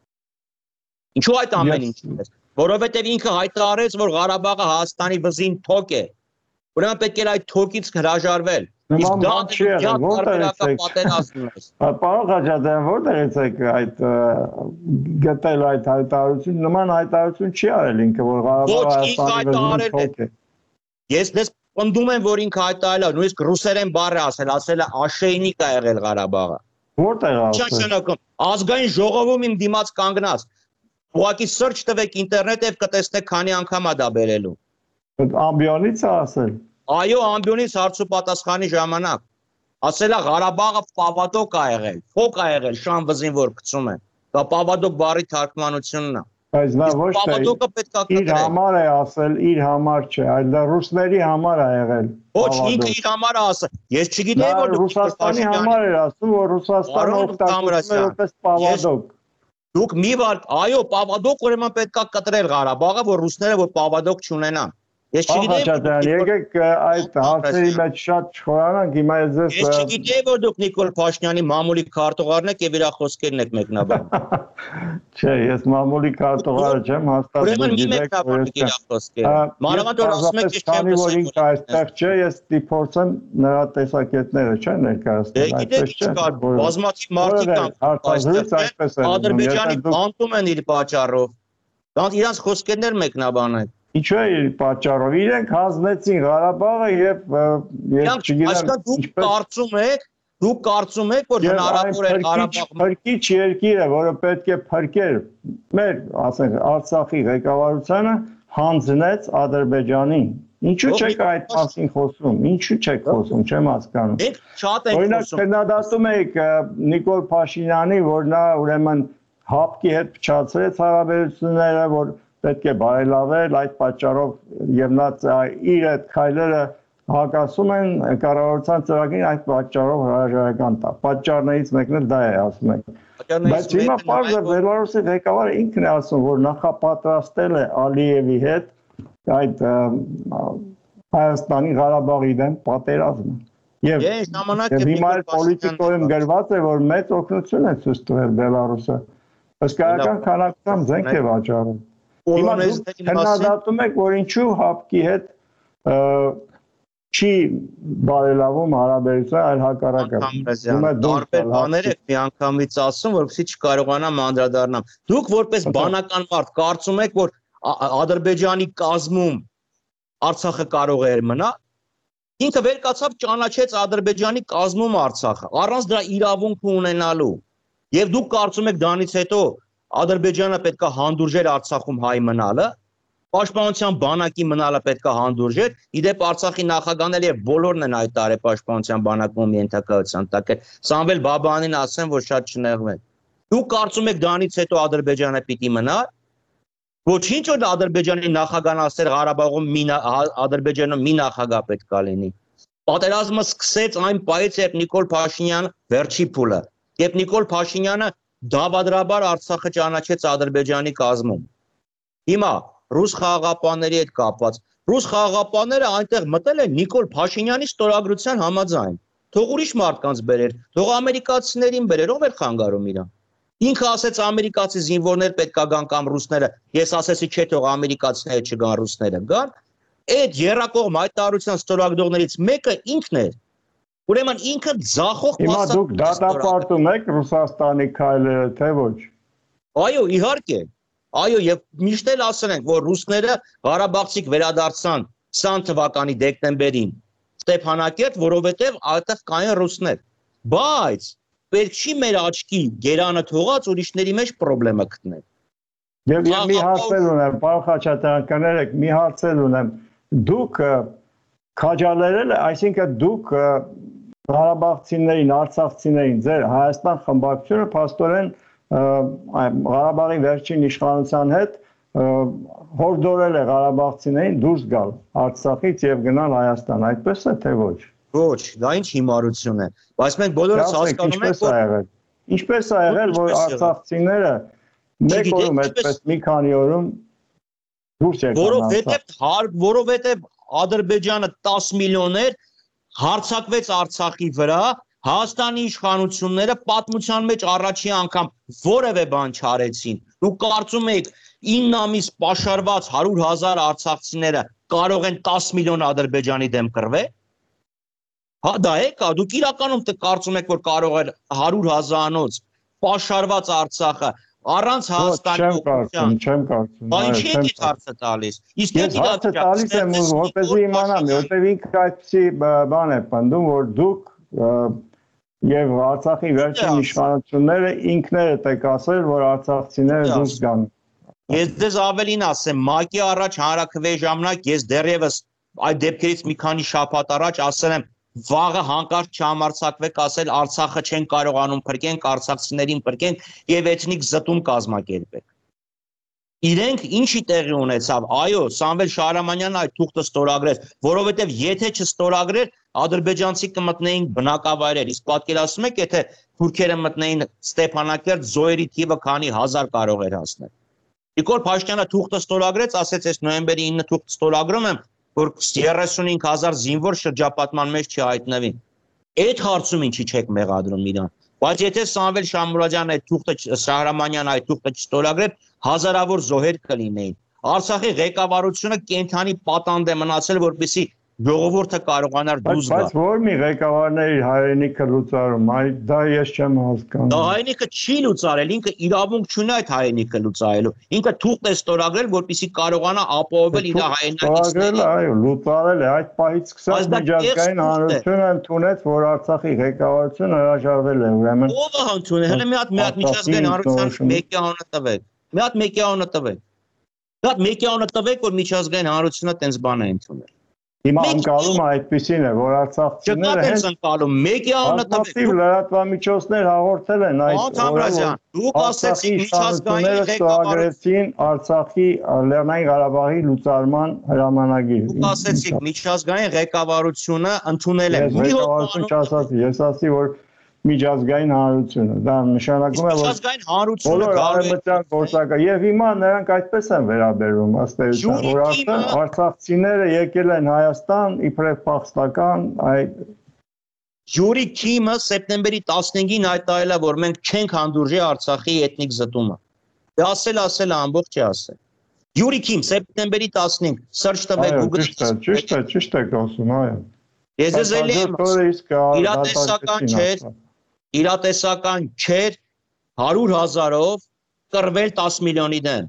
Ինչու այդ ամեն ինչը։ Որովհետև ինքը հայտարարեց, որ Ղարաբաղը Հայաստանի վզին թոք է։ Ուրեմն պետք է այդ թոքից հրաժարվել։ Իսկ դա որտեղից պատերազմն է։ Պարոն Խաչատրյան, որտեղից եք այդ գտել այդ հայտարարություն, նման հայտարարություն չի արել ինքը, որ Ղարաբաղը Հայաստանի վզին թոք է։ Ես դες պնդում եմ, որ ինքը հայտարարել է, նույնիսկ ռուսերեն բառ է ասել, ասել է աշեյնիկ է եղել Ղարաբաղը։ Որտեղ ասել։ Ազգային ժողովում իմ դիմաց կանգնած։ Ուղղակի search տվեք ինտերնետով կտեսնեք քանի անգամ է դա բերելու։ Ամբիոնից է ասել։ Այո, ամբիոնից հարց ու պատասխանի ժամանակ։ Ասել է Ղարաբաղը Պավադոկ է եղել, փոք է եղել, շան վզին որ գցում են։ Դա Պավադոկ բառի թարգմանությունն է։ Բայց նա ոչ թե Պավադոկը պետք է իր համար է ասել, իր համար չէ, այլ դա ռուսների համար է եղել։ Ոչ, ինքը իր համար է ասել։ Ես չգիտեի, որ դուք Ռուսաստանի համար էր ասում, որ Ռուսաստանը օգտագործում է որպես պավադոկ։ Դուք մի վար, այո, պավադոկ ուրեմն պետք է կտրել Ղարաբաղը, որ ռուսները որ պավադոկ չունենան։ Ես չգիտեի, եկեք այդ հարցերի մեջ շատ չխորանանք, հիմա ես ձեզ Ես չգիտեի, որ դուք Նիկոլ Փաշինյանի մամուլի քարտուղարն եք եւ իր խոսքերն եք մեկնաբանում։ Չէ, ես մամուլի քարտուղարը չեմ, հաստատ Ուրեմն մի մեկնաբանեք իր խոսքերը։ Մանավանդ որ ասում եք ես չեմ լսել, որ ինքը այստեղ չէ, ես դիփորձեմ նրա տեսակետները չէ ներկայացնել, այդպես չէ։ Բազմաթիվ մարդիկ կան, Ադրբեջանի բանտում են իր պատճառով։ Դրանց իրանց խոսքերներ մեկնաբանեք։ Ինչու է իր պատճառով իրենք հանձնեցին Ղարաբաղը եւ ես չգիտեմ դուք կարծում եք դուք կարծում եք որ հնարավոր է Ղարաբաղը փրկիչ երկիր է որը պետք է փրկեր մեր ասենք Արցախի ղեկավարությունը հանձնեց Ադրբեջանին ինչու չեք այդ մասին խոսում ինչու չեք խոսում չեմ հասկանում Մենք շատ ենք խոսում օրինակ քննադատում եք Նիկոլ Փաշինյանի որ նա ուրեմն հապկի հետ փչացրեց հարաբերությունները որ պետք է բարելավել այդ պատճառով եւ նա իր այդ քայլերը հակասում են կառավարության ծրագրին այդ պատճառով հրաժարական տա պատճառներից մեկն էլ դա է ասում եք բայց հիմա պարզը Բելարուսի ղեկավարը ինքն է ասում որ նախապատրաստել է Ալիևի հետ այդ Հայաստանի Ղարաբաղի դեմ պատերազմը եւ հիմա պոլիտիկոյում գրված է որ մեծ օգնություն է ցույց տվել Բելարուսը հսկայական քանակությամբ զենք է վաճառում Հիմա դուք քննադատում եք, որ ինչու հապկի հետ չի բարելավում հարաբերությունը, այլ հակառակը։ Տարբեր բաներ եք միանգամից ասում, որովհետեւ չկարողանամ անդրադառնամ։ Դուք որպես բանական մարդ կարծում եք, որ Ադրբեջանի կազմում Արցախը կարող էր մնալ։ Ինքը վեր կացավ ճանաչեց Ադրբեջանի կազմում Արցախը, առանց դրա իրավունք ունենալու։ Եվ դուք կարծում եք դրանից հետո Ադրբեջանը պետք է հանդուրժեր Արցախում հայ մնալը, պաշտպանության բանակի մնալը պետք է հանդուրժեր, իդեպ Արցախի նախագահն եւ բոլորն են այդ տարի պաշտպանության բանակում ենթակայության տակ է։ Սամվել Բաբանին ասեմ, որ շատ չնեղվեն։ Դուք կարծում եք դրանից հետո Ադրբեջանը պիտի մնա։ Ոչինչ որ Ադրբեջանի նախագահն ասել Ղարաբաղում մի Ադրբեջանում մի նախագահ պետք է լինի։ Պատերազմը սկսեց այն պայից, երբ Նիկոլ Փաշինյանը վերջի փուլը, երբ Նիկոլ Փաշինյանը Դավադրաբար Արցախը ճանաչեց Ադրբեջանի կազմում։ Հիմա ռուս խաղաղապահների հետ կապված ռուս խաղաղապահները այնտեղ մտել են Նիկոլ Փաշինյանի ստորագրության համաձայն։ Թող ուրիշ մարդկանց բերեր, թող ամերիկացիներին բերեր, ով էր խանգարում իրան։ Ինքը ասեց ամերիկացի զինվորներ պետք է գան կամ ռուսները։ Ես ասեցի չէ, թող ամերիկացիները չգան, ռուսները գան։ Այդ երրակողմ հայտարարության ստորագրողներից մեկը ինքն էր։ Ուրեմն ինքը ձախող Հիմա դուք դատապարտում եք Ռուսաստանի քայլերը, թե ոչ։ Այո, իհարկե։ Այո, եւ միշտ էլ ասել ենք, որ ռուսները Ղարաբաղցիք վերադարձան քսան թվականի դեկտեմբերին Ստեփանակերտ, որովհետեւ այդտեղ կային ռուսներ։ Բայց պետք չի մեր աչքի գերանը թողած ուրիշների մեջ խնդրեմը գտնել։ Եվ ես մի հարց ունեմ, պարոն Խաչատրյան, կներեք, մի հարց ունեմ։ Դուք քաջալերել, այսինքն դուք Ղարաբաղցիներին, արցախցիներին, ձեր Հայաստան խմբակցությունը փաստորեն Ղարաբաղի վերջին իշխանության հետ հորդորել է ղարաբաղցիներին դուրս գալ Արցախից եւ գնալ Հայաստան, այդպես է թե ոչ։ Ոչ, դա ինչ հիմարություն է, բայց մենք բոլորս հասկանում ենք, որ ինչպես է եղել, որ արցախցիները մեկ օրում այդպես մի քանի օրում դուրս եկան։ Որովհետեւ որովհետեւ Ադրբեջանը տասը միլիոներ հարձակվեց Արցախի վրա, Հայաստանի իշխանությունները պատմության մեջ առաջին անգամ որևէ բան չարեցին։ Դուք կարծում եք ինը ամիս պաշարված հարյուր հազար արցախցիները կարող են տասը միլիոն Ադրբեջանի դեմ կռվել։ Հա դա է, կա դուք իրականում կարծում եք, որ կարող է հարյուր հազարանոց պաշարված Արցախը առանց Հայաստանի օգնության։ Չեմ կարծում, չեմ կարծում։ Ինչի՞ եք հարցը տալիս։ Իսկ ես հարցը տալիս եմ, որպեսզի իմանամ, որտեղ ինքը այդպիսի բան է պնդում, որ դուք եւ Արցախի վերջին իշխանությունները ինքներդ եք ասել, որ արցախցիները դուրս գան։ Ես դες ավելին ասեմ, ՄԱԿ-ի առաջ հանրաքվեի ժամանակ ես դեռևս այդ դեպքերից մի քանի շաբաթ առաջ ասել եմ վաղը հանկարծ չհամարձակվեք ասել Արցախը չեն կարողանում փրկենք, արցախցիներին փրկենք եւ էթնիկ զտում կազմակերպեք։ իրենք ինչի տեղի ունեցավ, այո, Սամվել Շահրամանյանն այդ թուղթը ստորագրեց, որովհետև եթե չստորագրեր, ադրբեջանցի կմտնեին բնակավայրեր, իսկ պատկերացնում եք, եթե թուրքերը մտնեին Ստեփանակերտ, զոհերի թիվը քանի հազար կարող էր հասնել։ Նիկոլ Փաշինյանը թուղթը ստորագրեց, ասեց, ես նոյեմբերի ինը թուղթ ստորագրում եմ, որ երեսունհինգ հազար զինվոր շրջապատման մեջ չհայտնվի։ Այդ հարցում ինչի չեք մեղադրում իրան։ Բայց եթե Սամվել Շահմուրադյանն այդ թուղթը Շահրամանյանն այդ թուղթը չստորագրեր, հազարավոր զոհեր կլինեին։ Արցախի ղեկավարությունը կենթանի պատանդ է մնացել, որպեսզի ժողովուրդը կարողանար դուրս գալ։ Բայց որ մի ղեկավարների հայրենիքը լուծարում, այդ դա ես չեմ հասկանում։ Դա հայրենիքը չի լուծարել, ինքը իրավունք չունի այդ հայրենիքը լուծարելու։ Ինքը թուղթ է ստորագրել, որպեսզի կարողանա ապահովել իր հայրենակիցներին։ Այո, լուծարել է, այդ պահից սկսած միջազգային հանրությունը ընդունեց, որ Արցախի ղեկավարությունը հրաժարվել է, ուրեմն։ Ո՞վ է ընդունել։ Հələ մի հատ մի հատ միջազգային հանրության մեկի անունը տվեք։ Մի հատ մեկի անունը տվեք։ Մի հատ մեկի անունը տվեք, որ միջազգային հանրությունը տենց բան է ընդունել։ Հիմա անկալումը այդպեսին է, որ արցախցիները հենց անկալում մեկի անունը տվեք լրատվամիջոցներ հաղորդել են այդ օրը, դուք ասեցիք միջազգային ղեկավարին Արցախի Լեռնային Ղարաբաղի լուծարման հրամանագիր։ Դուք ասեցիք միջազգային ղեկավարությունը ընդունել է։ Մի հոտ չասացի, ես ասի, որ միջազգային հանրությունը, դա նշանակում է, որ միջազգային հանրությունը արևմտյան գործակա եւ հիմա նրանք այդպես են վերաբերվում, ըստ էության, որ արդեն արցախցիները եկել են Հայաստան իբրև փախստական, այդ Յուրի Քիմը սեպտեմբերի տասնհինգին հայտարարել է, որ մենք չենք հանդուրժի Արցախի էթնիկ զտումը։ Դա ասել ասել է ամբողջ չի ասել։ Յուրի Քիմ սեպտեմբերի տասնհինգ search տվեք Google-ից։ Ճիշտ է, ճիշտ է ասում, այո։ Ես ես էլի եմ իրատեսական չէր, իրատեսական չէր հարյուր հազարով կռվել տասը միլիոնի դեմ։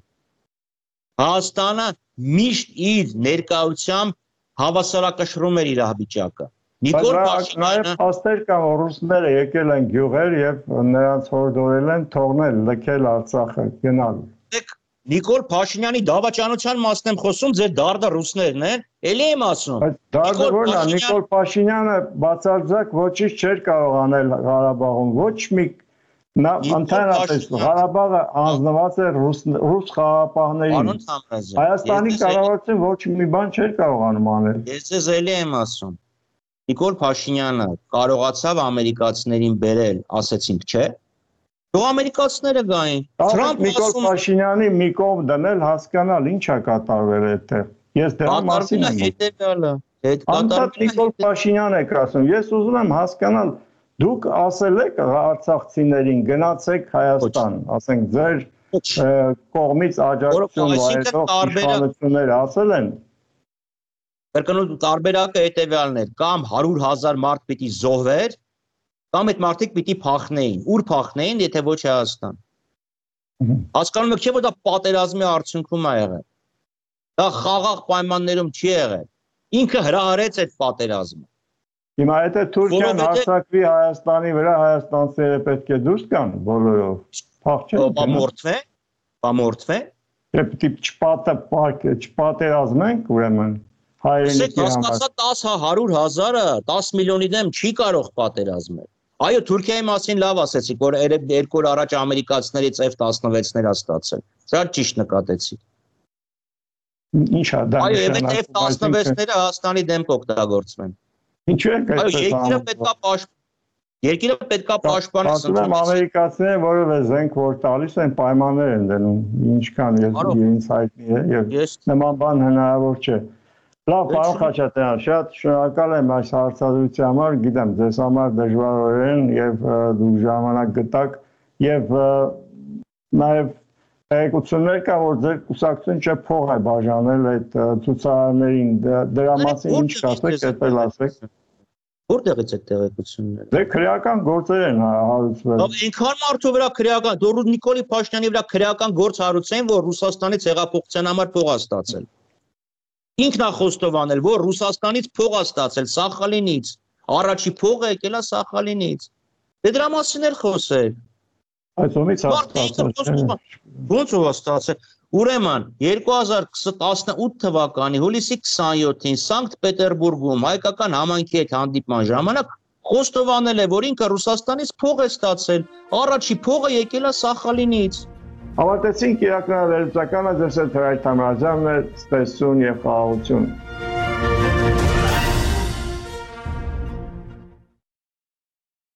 Հայաստանը միշտ իր ներկայությամբ հավասարակշռում էր իր վիճակը։ Նիկոլ Փաշինյանը փաստեր կան, որ ռուսները եկել են գյուղեր եւ նրանց հորդորել են թողնել, լքել Արցախը, գնալ։ Նիկոլ Փաշինյանի դավաճանության մասն եմ խոսում, ձեր դարդը ռուսներն են, էլի եմ ասում։ Բայց դարդը որն է, Նիկոլ Փաշինյանը բացարձակ ոչինչ չէր կարող անել Ղարաբաղում, ոչ մի ընդհանրապես Ղարաբաղը անձնված է ռուս խաղաղապահներին։ Հայաստանի կառավարությունը ոչ մի բան չէր կարողանում անել։ Ես ձեզ էլի եմ ասում։ Նիկոլ Փաշինյանը կարողացավ ամերիկացիներին բերել, ասեցինք, չէ։ Դու ամերիկացիները գային։ Թրամփ Նիկոլ Փաշինյանի մի կողմ դնել հասկանալ ինչ է կատարվել այդտեղ։ Ես դրա մասին եմ հետևյալը։ Անդադ Նիկոլ Փաշինյանն եք ասում։ Ես ուզում եմ հասկանալ, դուք ասել եք արցախցիներին գնացեք Հայաստան, ասենք ձեր կողմից աջակցություն վայելող իշխանությունները ասել են։ Կրկնում տարբերակը հետևյալն էր, կամ հարյուր հազար մարդ պիտի զոհվեր, կամ այդ մարդիկ պիտի փախնեին, ուր փախնեին, եթե ոչ Հայաստան։ Հասկանում եք, չէ՞ որ դա պատերազմի արդյունքում է եղել։ Դա խաղաղ պայմաններում չի եղել։ Ինքը հրահարեց այդ պատերազմը։ Հիմա եթե Թուրքիան հարձակվի Հայաստանի վրա, հայաստանցիները պետք է դուրս գան բոլորով։ Փախչեն։ Բամորթվեն, բամորթվեն։ Դե պիտի չպատը պարկը, չպատերազմենք, ուրեմն հայրենիքի համար։ Հասկացա հարյուր հազարը տասը միլիոնի դեմ չի կարող պատերազմել։ Այո, Թուրքիայի մասին լավ ասեցիք, որ երկու օր առաջ ամերիկացիներից F տասնվեցներ ստացել։ Սա ճիշտ նկատեցիք։ Ինչ է դա։ Այո, եւ այդ F տասնվեցները Հայաստանի դեմ կօգտագործվեն։ Ինչու է այդպես։ Այո, երկիրը պետքա պաշտ Երկիրը պետքա պաշտպանի։ Ասում եմ ամերիկացիները որևէ զենք որ տալիս են պայմաններ են դնում, ինչքան ինձ հայտնի է եւ նման բան հնարավոր չէ։ Լավ, պարոն Խաչատրյան, շատ շնորհակալ եմ այս հարցադրության համար, գիտեմ, ձեզ համար դժվարորեն եւ դուք ժամանակ գտաք եւ նաեւ տեղեկություններ կա, որ ձեր կուսակցությունը չէ փող է բաժանել այդ ցուցարարներին, դրա մասին ինչ կասեք, դեպել ասեք։ Որտեղից է տեղեկությունները։ Դե քրեական գործեր են հարուցվել։ Բայց ինքան մարդու վրա քրեական, դու Նիկոլի Փաշինյանի վրա քրեական գործ հարուցեն, որ Ռուսաստանից հեղափոխության համար փող է ստացել։ Ինքն է խոստովանել, որ Ռուսաստանից փող է ստացել Սախալինից, առաջի փողը եկել է Սախալինից։ Դե դրա մասին էլ խոսել։ Այս ումից ստացել։ Ոնց ով ստացել։ Ուրեմն երկու հազար տասնութ թվականի հուլիսի քսանյոթին Սանկտ Պետերբուրգում հայկական համայնքի հետ հանդիպման ժամանակ խոստովանել է, որ ինքը Ռուսաստանից փող է ստացել, առաջի փողը եկել է Սախալինից։ Ավարտեցինք իրականավերլուծականը, ձեզ հետ Հրայր Թամրազյանն էր, ցտեսություն եւ խաղաղություն։